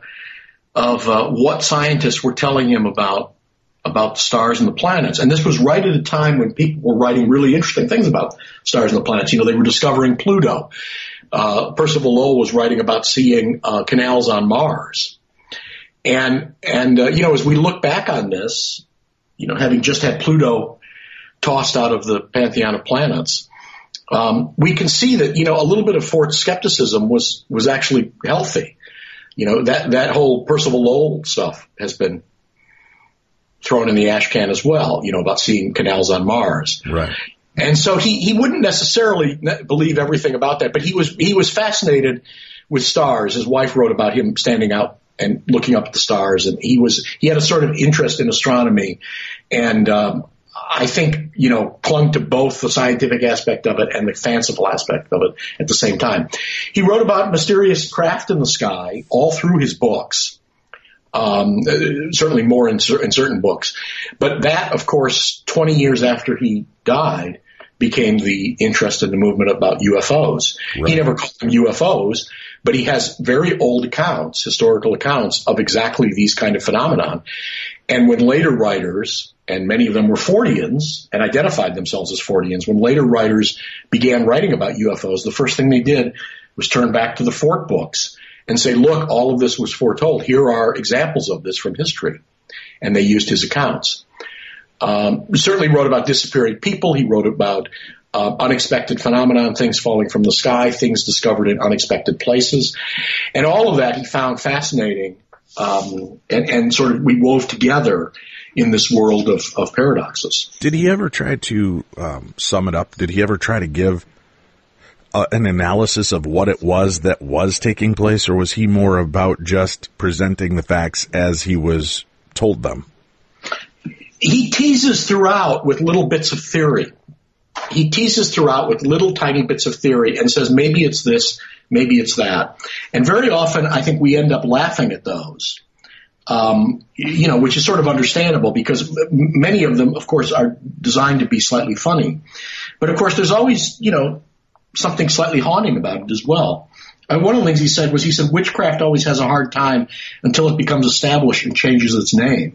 what scientists were telling him about the stars and the planets. And this was right at a time when people were writing really interesting things about stars and the planets. They were discovering Pluto. Percival Lowell was writing about seeing canals on Mars. And as we look back on this, having just had Pluto tossed out of the pantheon of planets, we can see that, a little bit of Ford's skepticism was actually healthy. That whole Percival Lowell stuff has been thrown in the ash can as well, about seeing canals on Mars. Right. And so he wouldn't necessarily believe everything about that, but he was fascinated with stars. His wife wrote about him standing out and looking up at the stars, and he had a sort of interest in astronomy, and I think clung to both the scientific aspect of it and the fanciful aspect of it at the same time. He wrote about mysterious craft in the sky all through his books. Certainly more in certain books, but that, of course, 20 years after he died, became the interest in the movement about UFOs. Right. He never called them UFOs, but he has very old accounts, historical accounts of exactly these kind of phenomenon. And when later writers, and many of them were Fordians and identified themselves as Fordians, when later writers began writing about UFOs, the first thing they did was turn back to the Fort books and say, look, all of this was foretold. Here are examples of this from history. And they used his accounts. Certainly wrote about disappearing people. He wrote about unexpected phenomena, things falling from the sky, things discovered in unexpected places. And all of that he found fascinating, and sort of we wove together in this world of paradoxes. Did he ever try to sum it up? Did he ever try to give an analysis of what it was that was taking place, or was he more about just presenting the facts as he was told them? He teases throughout with little bits of theory. He teases throughout with little tiny bits of theory and says, maybe it's this, maybe it's that. And very often I think we end up laughing at those, which is sort of understandable because many of them, of course, are designed to be slightly funny. But of course, there's always, something slightly haunting about it as well. And one of the things he said was, witchcraft always has a hard time until it becomes established and changes its name.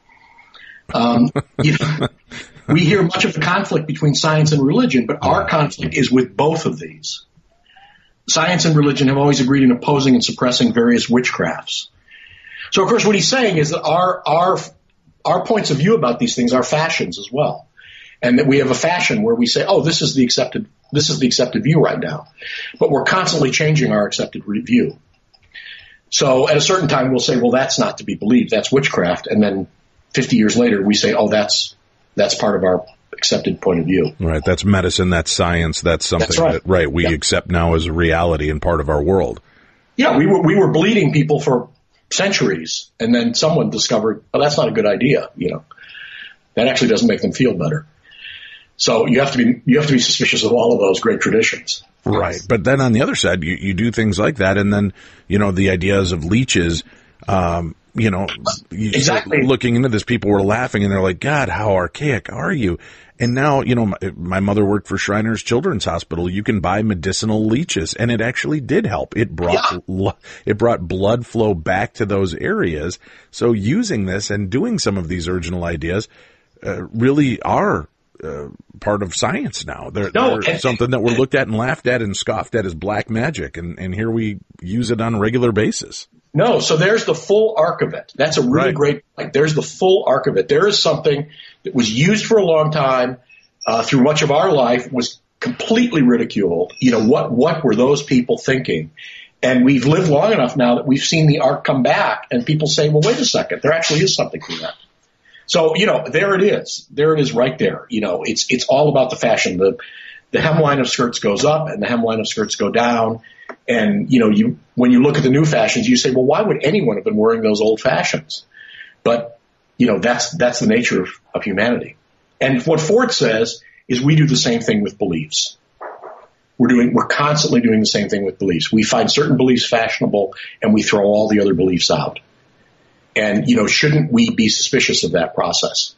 We hear much of the conflict between science and religion, but our conflict is with both of these. Science and religion have always agreed in opposing and suppressing various witchcrafts. So, of course, what he's saying is that our points of view about these things are fashions as well, and that we have a fashion where we say, "Oh, this is the accepted view right now," but we're constantly changing our accepted view. So, at a certain time, we'll say, "Well, that's not to be believed. That's witchcraft," and then 50 years later, we say, "Oh, that's part of our accepted point of view." Right. That's medicine. That's science. That's something that we accept now as a reality and part of our world. Yeah, we were bleeding people for centuries, and then someone discovered, oh, that's not a good idea. That actually doesn't make them feel better. So you have to be suspicious of all of those great traditions. Right. But then on the other side, you do things like that, and then the ideas of leeches. Exactly. Looking into this, people were laughing and they're like, God, how archaic are you? And now, my mother worked for Shriners Children's Hospital. You can buy medicinal leeches, and it actually did help. It brought blood flow back to those areas. So using this and doing some of these original ideas really are part of science now. They're something that we're looked at and laughed at and scoffed at as black magic, and here we use it on a regular basis. No, so there's the full arc of it. That's a really great point. There's the full arc of it. There is something that was used for a long time, through much of our life, was completely ridiculed. What were those people thinking? And we've lived long enough now that we've seen the arc come back, and people say, well, wait a second, there actually is something to that. So, there it is. There it is right there. It's all about the fashion. The hemline of skirts goes up and the hemline of skirts go down. And, when you look at the new fashions, you say, well, why would anyone have been wearing those old fashions? But, that's the nature of humanity. And what Ford says is we do the same thing with beliefs. We're constantly doing the same thing with beliefs. We find certain beliefs fashionable and we throw all the other beliefs out. And, shouldn't we be suspicious of that process?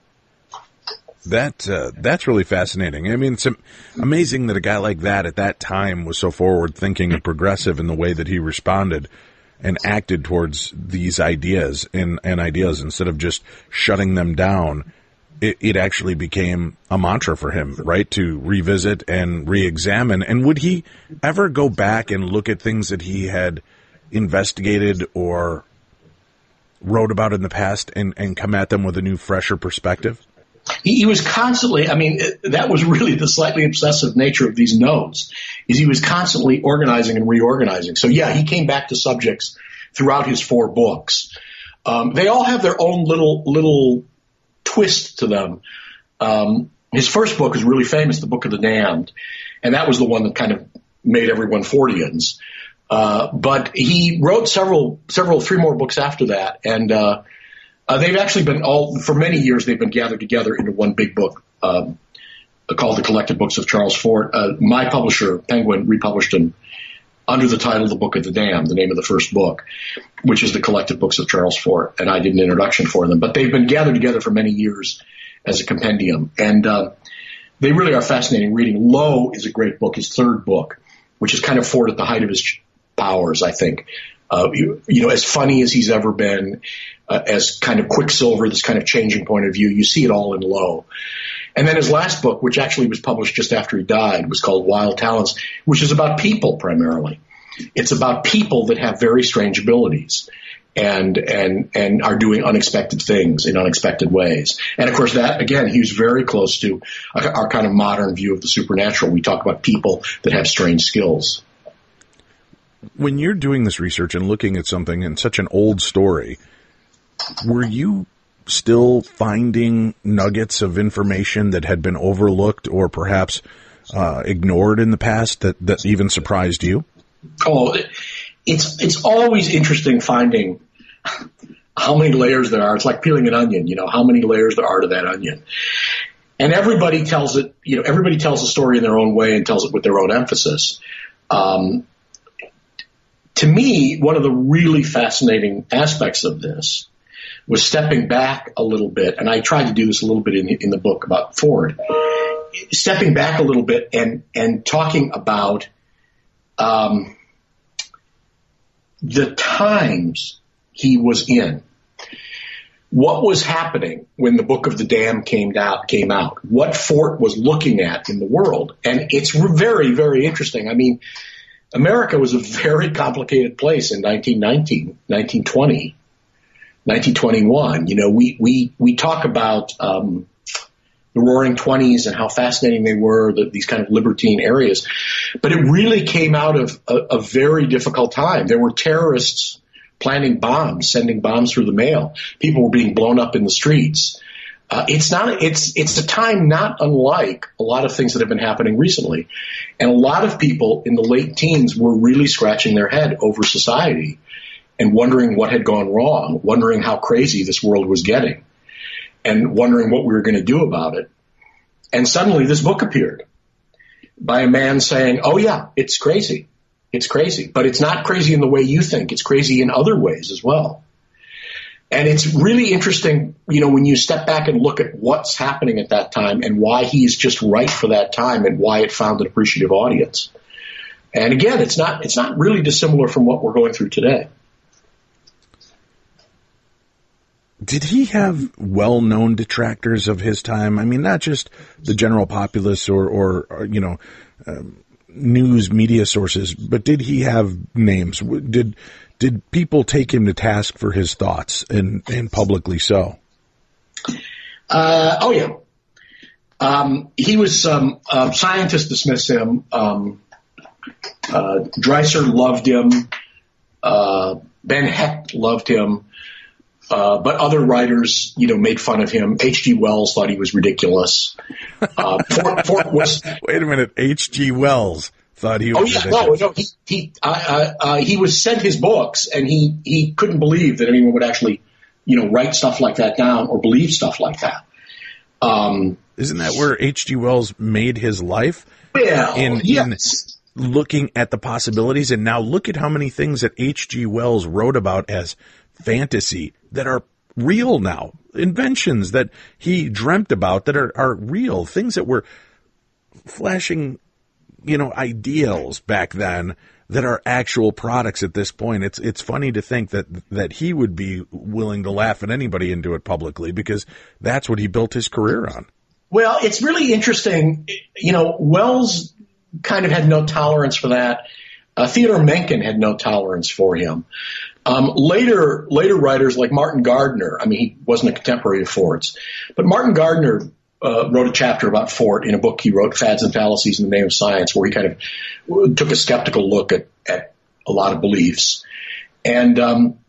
That's really fascinating. I mean, it's amazing that a guy like that at that time was so forward thinking and progressive in the way that he responded and acted towards these ideas and ideas instead of just shutting them down. It actually became a mantra for him, right? To revisit and re-examine. And would he ever go back and look at things that he had investigated or wrote about in the past and come at them with a new, fresher perspective? He was constantly, that was really the slightly obsessive nature of these notes, is he was constantly organizing and reorganizing. So yeah, he came back to subjects throughout his 4 books. They all have their own little twist to them. His first book is really famous, The Book of the Damned, and that was the one that kind of made everyone Fordians. But he wrote 3 more books after that, and they've actually been for many years, they've been gathered together into one big book called The Collected Books of Charles Fort. My publisher, Penguin, republished them under the title The Book of the Damned, the name of the first book, which is The Collected Books of Charles Fort, and I did an introduction for them. But they've been gathered together for many years as a compendium, and they really are fascinating reading. Low is a great book, his 3rd book, which is kind of Fort at the height of his powers, I think. As funny as he's ever been, as kind of Quicksilver, this kind of changing point of view, you see it all in Low. And then his last book, which actually was published just after he died, was called Wild Talents, which is about people primarily. It's about people that have very strange abilities. and are doing unexpected things in unexpected ways. And of course that, again, he was very close to our kind of modern view of the supernatural. We talk about people that have strange skills. When you're doing this research and looking at something in such an old story, were you still finding nuggets of information that had been overlooked or perhaps ignored in the past that even surprised you? Oh, it's always interesting finding how many layers there are. It's like peeling an onion, how many layers there are to that onion. And everybody tells it, everybody tells the story in their own way and tells it with their own emphasis. To me, one of the really fascinating aspects of this was stepping back a little bit, and I tried to do this a little bit in the book about Ford, stepping back a little bit and talking about the times he was in. What was happening when the Book of the Damned came out, what Fort was looking at in the world. And it's very, very interesting. I mean, America was a very complicated place in 1919, 1920, 1921. We talk about the Roaring Twenties and how fascinating they were, these kind of libertine areas. But it really came out of a very difficult time. There were terrorists planting bombs, sending bombs through the mail. People were being blown up in the streets. It's a time not unlike a lot of things that have been happening recently. And a lot of people in the late teens were really scratching their head over society and wondering what had gone wrong, wondering how crazy this world was getting, and wondering what we were going to do about it. And suddenly this book appeared by a man saying, oh yeah, it's crazy. It's crazy, but it's not crazy in the way you think. It's crazy in other ways as well. And it's really interesting, when you step back and look at what's happening at that time and why he's just right for that time and why it found an appreciative audience. And again, it's not really dissimilar from what we're going through today. Did he have well-known detractors of his time? I mean, not just the general populace or news media sources, but did he have names? Did people take him to task for his thoughts, and publicly so? Oh yeah. He was, scientists dismiss him. Dreiser loved him. Ben Hecht loved him. But other writers, made fun of him. H.G. Wells thought he was ridiculous. Fort was. Wait a minute. H.G. Wells thought he was ridiculous. No. He was sent his books, and he couldn't believe that anyone would actually, write stuff like that down or believe stuff like that. Isn't that where H.G. Wells made his life? Well, in looking at the possibilities, and now look at how many things that H.G. Wells wrote about as fantasy that are real now, inventions that he dreamt about that are real, things that were flashing, ideals back then that are actual products at this point. It's funny to think that he would be willing to laugh at anybody into it publicly, because that's what he built his career on. Well, it's really interesting. Wells kind of had no tolerance for that. Theodore Mencken had no tolerance for him. Later writers like Martin Gardner, he wasn't a contemporary of Ford's, but Martin Gardner wrote a chapter about Ford in a book he wrote, Fads and Fallacies in the Name of Science, where he kind of took a skeptical look at a lot of beliefs. And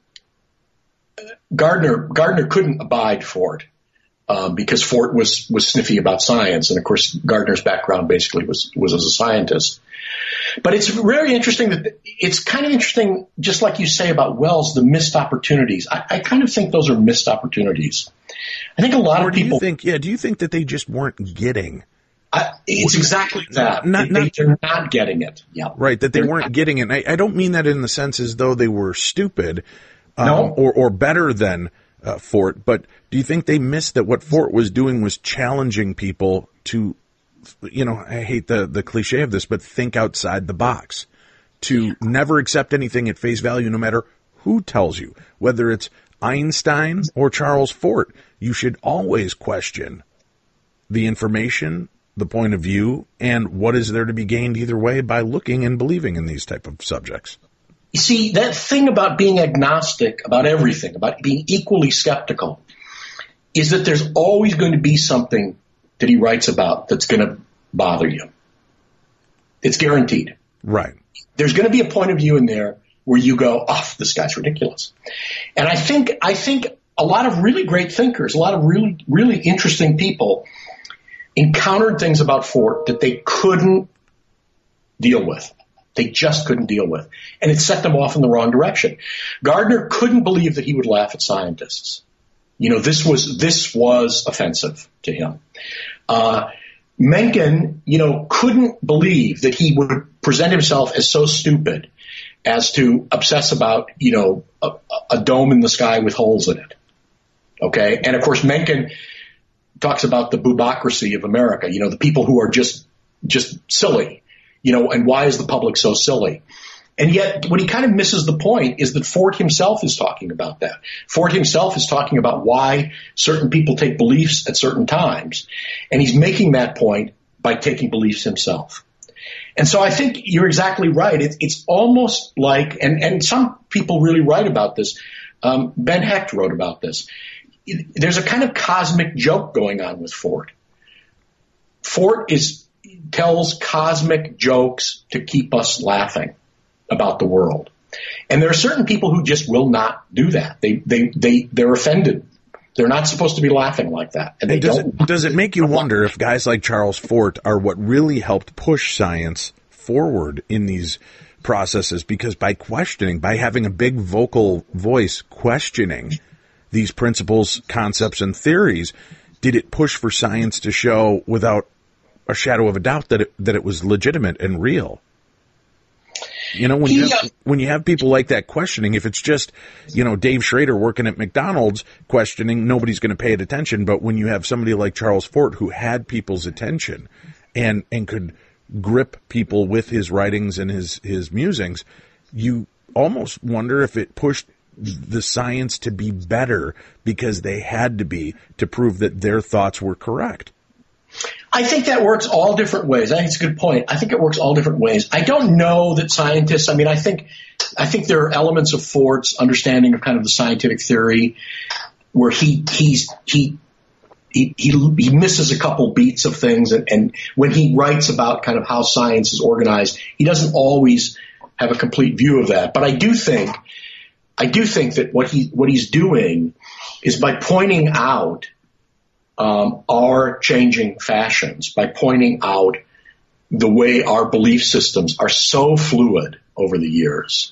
Gardner couldn't abide Ford because Ford was sniffy about science, and of course Gardner's background basically was as a scientist. But it's very interesting it's kind of interesting, just like you say about Wells, the missed opportunities. I kind of think those are missed opportunities. I think a lot of people. Do you think that they just weren't getting? It's exactly that. They're not getting it. Yeah. Right. That they weren't getting it. I don't mean that in the sense as though they were stupid, or better than Fort. But do you think they missed that what Fort was doing was challenging people to, I hate the cliche of this, but think outside the box, to never accept anything at face value, no matter who tells you, whether it's Einstein or Charles Fort. You should always question the information, the point of view, and what is there to be gained either way by looking and believing in these type of subjects. see, that thing about being agnostic about everything, about being equally skeptical, is that there's always going to be something that he writes about that's going to bother you. It's guaranteed. Right. There's going to be a point of view in there where you go, oh, this guy's ridiculous. And I think a lot of really great thinkers, a lot of really, really interesting people encountered things about Fort that they couldn't deal with. They just couldn't deal with. And it set them off in the wrong direction. Gardner couldn't believe that he would laugh at scientists. You know, this was offensive to him. Mencken, you know, couldn't believe that he would present himself as so stupid as to obsess about, you know, a dome in the sky with holes in it. Okay. And of course, Mencken talks about the boobocracy of America, you know, the people who are just silly, you know, and why is the public so silly? And yet what he kind of misses the point is that Fort himself is talking about that. Fort himself is talking about why certain people take beliefs at certain times. And he's making that point by taking beliefs himself. And so I think you're exactly right. It's almost like, and some people really write about this. Ben Hecht wrote about this. There's a kind of cosmic joke going on with Fort. Fort tells cosmic jokes to keep us laughing about the world. And there are certain people who just will not do that. They're offended. They're not supposed to be laughing like that. And does it make you wonder if guys like Charles Fort are what really helped push science forward in these processes? Because by having a big vocal voice questioning these principles, concepts, and theories, did it push for science to show without a shadow of a doubt that it was legitimate and real? You know, when you have people like that questioning, if it's just, you know, Dave Schrader working at McDonald's questioning, nobody's going to pay attention. But when you have somebody like Charles Fort who had people's attention and could grip people with his writings and his musings, you almost wonder if it pushed the science to be better because they had to be to prove that their thoughts were correct. I think that works all different ways. I think it's a good point. I think it works all different ways. I don't know that scientists, I mean, I think there are elements of Fort's understanding of kind of the scientific theory where he misses a couple beats of things. And when he writes about kind of how science is organized, he doesn't always have a complete view of that. But I do think that what he's doing is by pointing out our changing fashions, by pointing out the way our belief systems are so fluid over the years.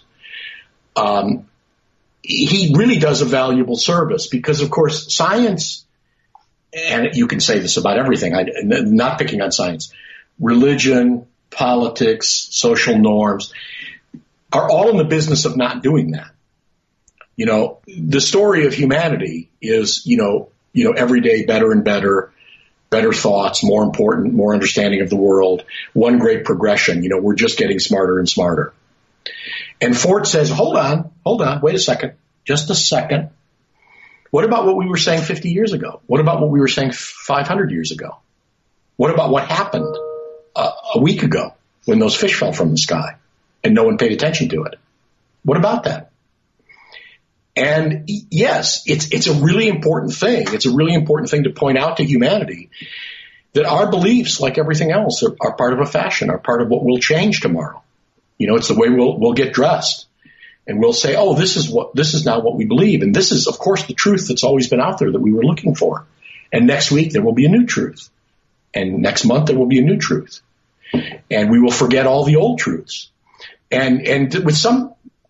He really does a valuable service because, of course, science, and you can say this about everything, I'm not picking on science, religion, politics, social norms, are all in the business of not doing that. You know, the story of humanity is, you know, every day better and better thoughts, more important, more understanding of the world, one great progression. You know, we're just getting smarter and smarter. And Fort says, hold on, wait a second, just a second. What about what we were saying 50 years ago? What about what we were saying 500 years ago? What about what happened a week ago when those fish fell from the sky and no one paid attention to it? What about that? And yes, it's a really important thing. It's a really important thing to point out to humanity that our beliefs, like everything else, are part of a fashion, are part of what will change tomorrow. You know, it's the way we'll get dressed, and we'll say, "Oh, this is now what we believe," and this is, of course, the truth that's always been out there that we were looking for. And next week there will be a new truth, and next month there will be a new truth, and we will forget all the old truths. And with some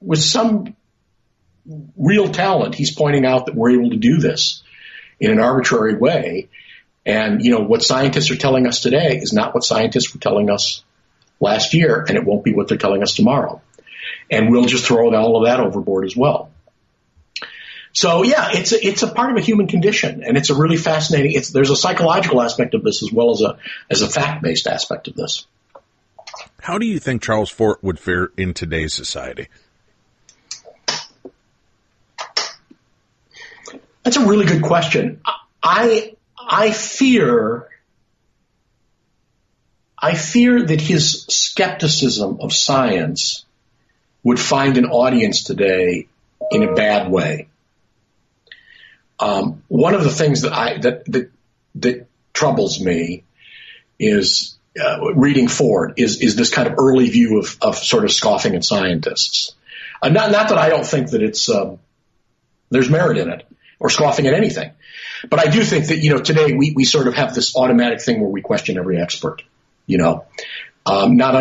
real talent, he's pointing out that we're able to do this in an arbitrary way. And, you know, what scientists are telling us today is not what scientists were telling us last year, and it won't be what they're telling us tomorrow. And we'll just throw all of that overboard as well. So, yeah, it's a part of a human condition, and it's a really fascinating, there's a psychological aspect of this as well as a fact-based aspect of this. How do you think Charles Fort would fare in today's society? That's a really good question. I fear that his skepticism of science would find an audience today in a bad way. One of the things that troubles me is reading Ford is this kind of early view of sort of scoffing at scientists. Not that I don't think that it's there's merit in it or scoffing at anything, but I do think that today we sort of have this automatic thing where we question every expert. Not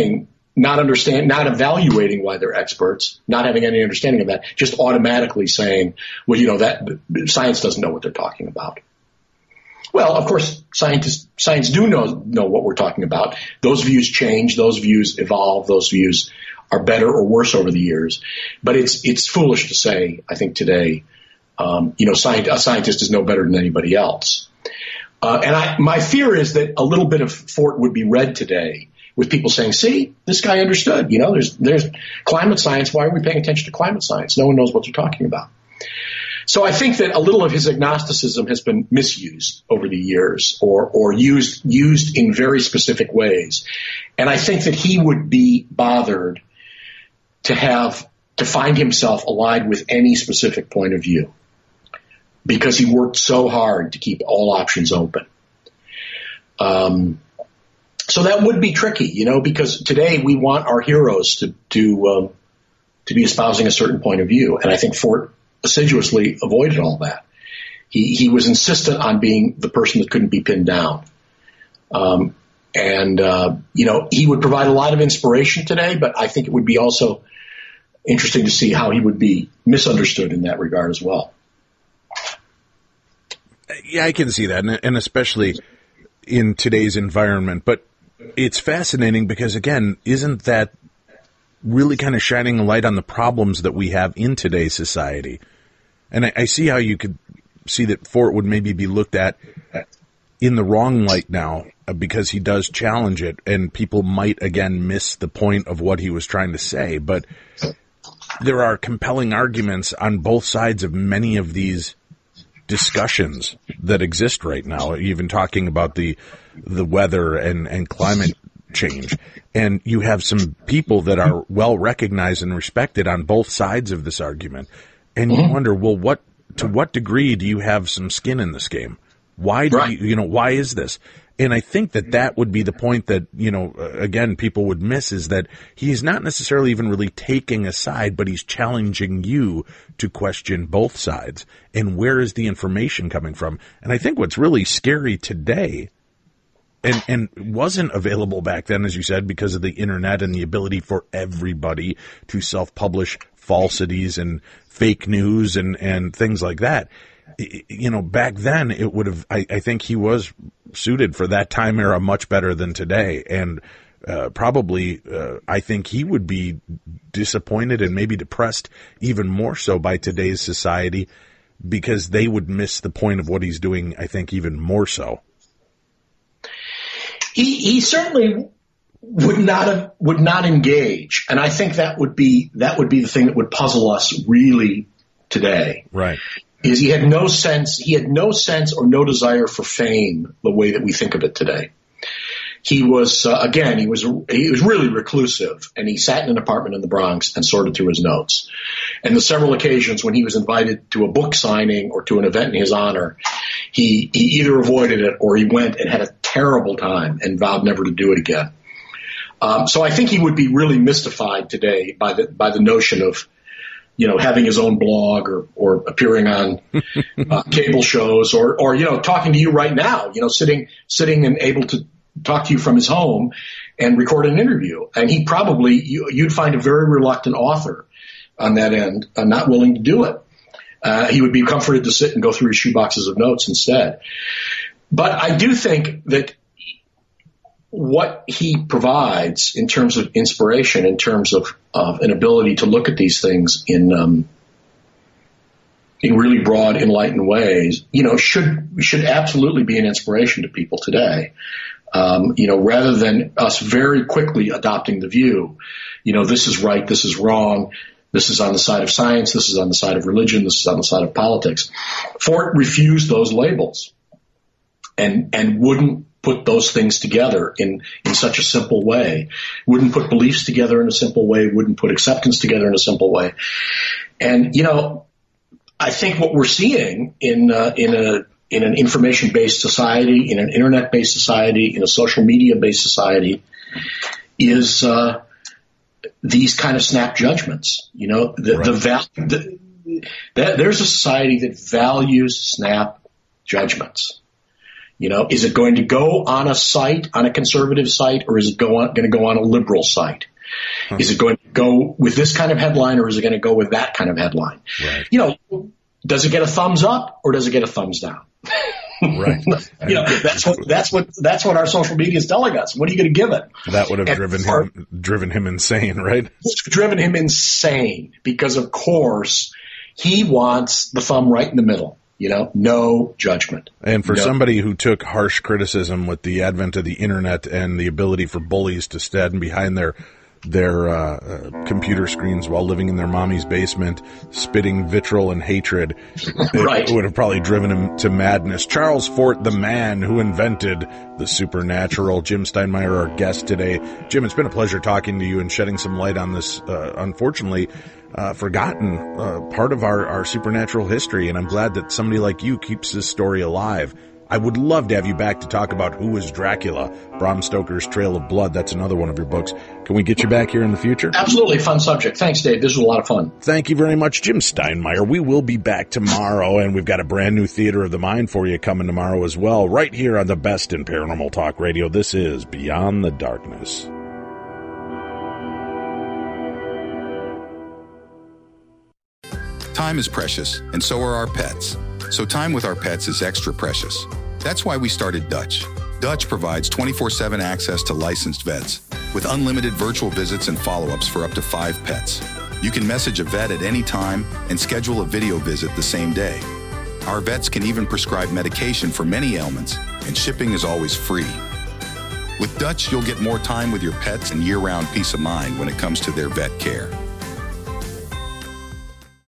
evaluating why they're experts, not having any understanding of that, just automatically saying, well, that science doesn't know what they're talking about. Well, of course, science do know what we're talking about. Those views change, those views evolve, those views are better or worse over the years. But it's foolish to say, I think today, a scientist is no better than anybody else. My fear is that a little bit of Fort would be read today with people saying, see, this guy understood. There's climate science. Why are we paying attention to climate science? No one knows what they're talking about. So I think that a little of his agnosticism has been misused over the years or used in very specific ways. And I think that he would be bothered to find himself allied with any specific point of view because he worked so hard to keep all options open. So that would be tricky, because today we want our heroes to be espousing a certain point of view. And I think Fort assiduously avoided all that. He was insistent on being the person that couldn't be pinned down. He would provide a lot of inspiration today, but I think it would be also interesting to see how he would be misunderstood in that regard as well. Yeah, I can see that, and especially in today's environment. But it's fascinating because, again, isn't that really kind of shining a light on the problems that we have in today's society? And I see how you could see that Fort would maybe be looked at in the wrong light now because he does challenge it, and people might, again, miss the point of what he was trying to say. But there are compelling arguments on both sides of many of these discussions that exist right now, even talking about the weather and climate change. And you have some people that are well recognized and respected on both sides of this argument. And you wonder, well, to what degree do you have some skin in this game? Why do why is this? And I think that would be the point that, again, people would miss, is that he's not necessarily even really taking a side, but he's challenging you to question both sides. And where is the information coming from? And I think what's really scary today, and wasn't available back then, as you said, because of the internet and the ability for everybody to self-publish falsities and fake news and things like that. Back then it would have, I think he was suited for that time era much better than today. And probably I think he would be disappointed and maybe depressed even more so by today's society, because they would miss the point of what he's doing, I think, even more so. He certainly would not engage. And I think that would be the thing that would puzzle us really today. Right. Is he had no sense or no desire for fame the way that we think of it today. He was, he was really reclusive, and he sat in an apartment in the Bronx and sorted through his notes. And the several occasions when he was invited to a book signing or to an event in his honor, he either avoided it or he went and had a terrible time and vowed never to do it again. So I think he would be really mystified today by the notion of, having his own blog or appearing on cable shows or talking to you right now, sitting and able to talk to you from his home and record an interview. And he probably, you'd find a very reluctant author on that end, not willing to do it. He would be comforted to sit and go through his shoeboxes of notes instead. But I do think that what he provides in terms of inspiration, in terms of an ability to look at these things in really broad, enlightened ways, should absolutely be an inspiration to people today. Rather than us very quickly adopting the view, this is right, this is wrong, this is on the side of science, this is on the side of religion, this is on the side of politics. Fort refused those labels and wouldn't put those things together in such a simple way, wouldn't put beliefs together in a simple way, wouldn't put acceptance together in a simple way. And, I think what we're seeing in an information-based society, in an internet-based society, in a social media-based society is these kind of snap judgments. There's a society that values snap judgments. Is it going to go on a site, on a conservative site, or is it going to go on a liberal site? Huh. Is it going to go with this kind of headline, or is it going to go with that kind of headline? Right. Does it get a thumbs up or does it get a thumbs down? Right. That's what our social media is telling us. What are you going to give it? That would have driven him insane, right? It's driven him insane because, of course, he wants the thumb right in the middle. No judgment. And for somebody who took harsh criticism with the advent of the internet and the ability for bullies to stand behind their computer screens while living in their mommy's basement, spitting vitriol and hatred, right. It would have probably driven him to madness. Charles Fort, the man who invented the supernatural. Jim Steinmeyer, our guest today. Jim, it's been a pleasure talking to you and shedding some light on this, unfortunately, forgotten part of our supernatural history. And I'm glad that somebody like you keeps this story alive. I would love to have you back to talk about Who is Dracula, Bram Stoker's Trail of Blood. That's another one of your books. Can we get you back here in the future? Absolutely. Fun subject. Thanks, Dave. This was a lot of fun. Thank you very much, Jim Steinmeyer. We will be back tomorrow, and we've got a brand new Theater of the Mind for you coming tomorrow as well, right here on the best in paranormal talk radio. This is Beyond the Darkness. Time is precious, and so are our pets. So time with our pets is extra precious. That's why we started Dutch. Dutch provides 24/7 access to licensed vets with unlimited virtual visits and follow-ups for up to 5 pets. You can message a vet at any time and schedule a video visit the same day. Our vets can even prescribe medication for many ailments, and shipping is always free. With Dutch, you'll get more time with your pets and year-round peace of mind when it comes to their vet care.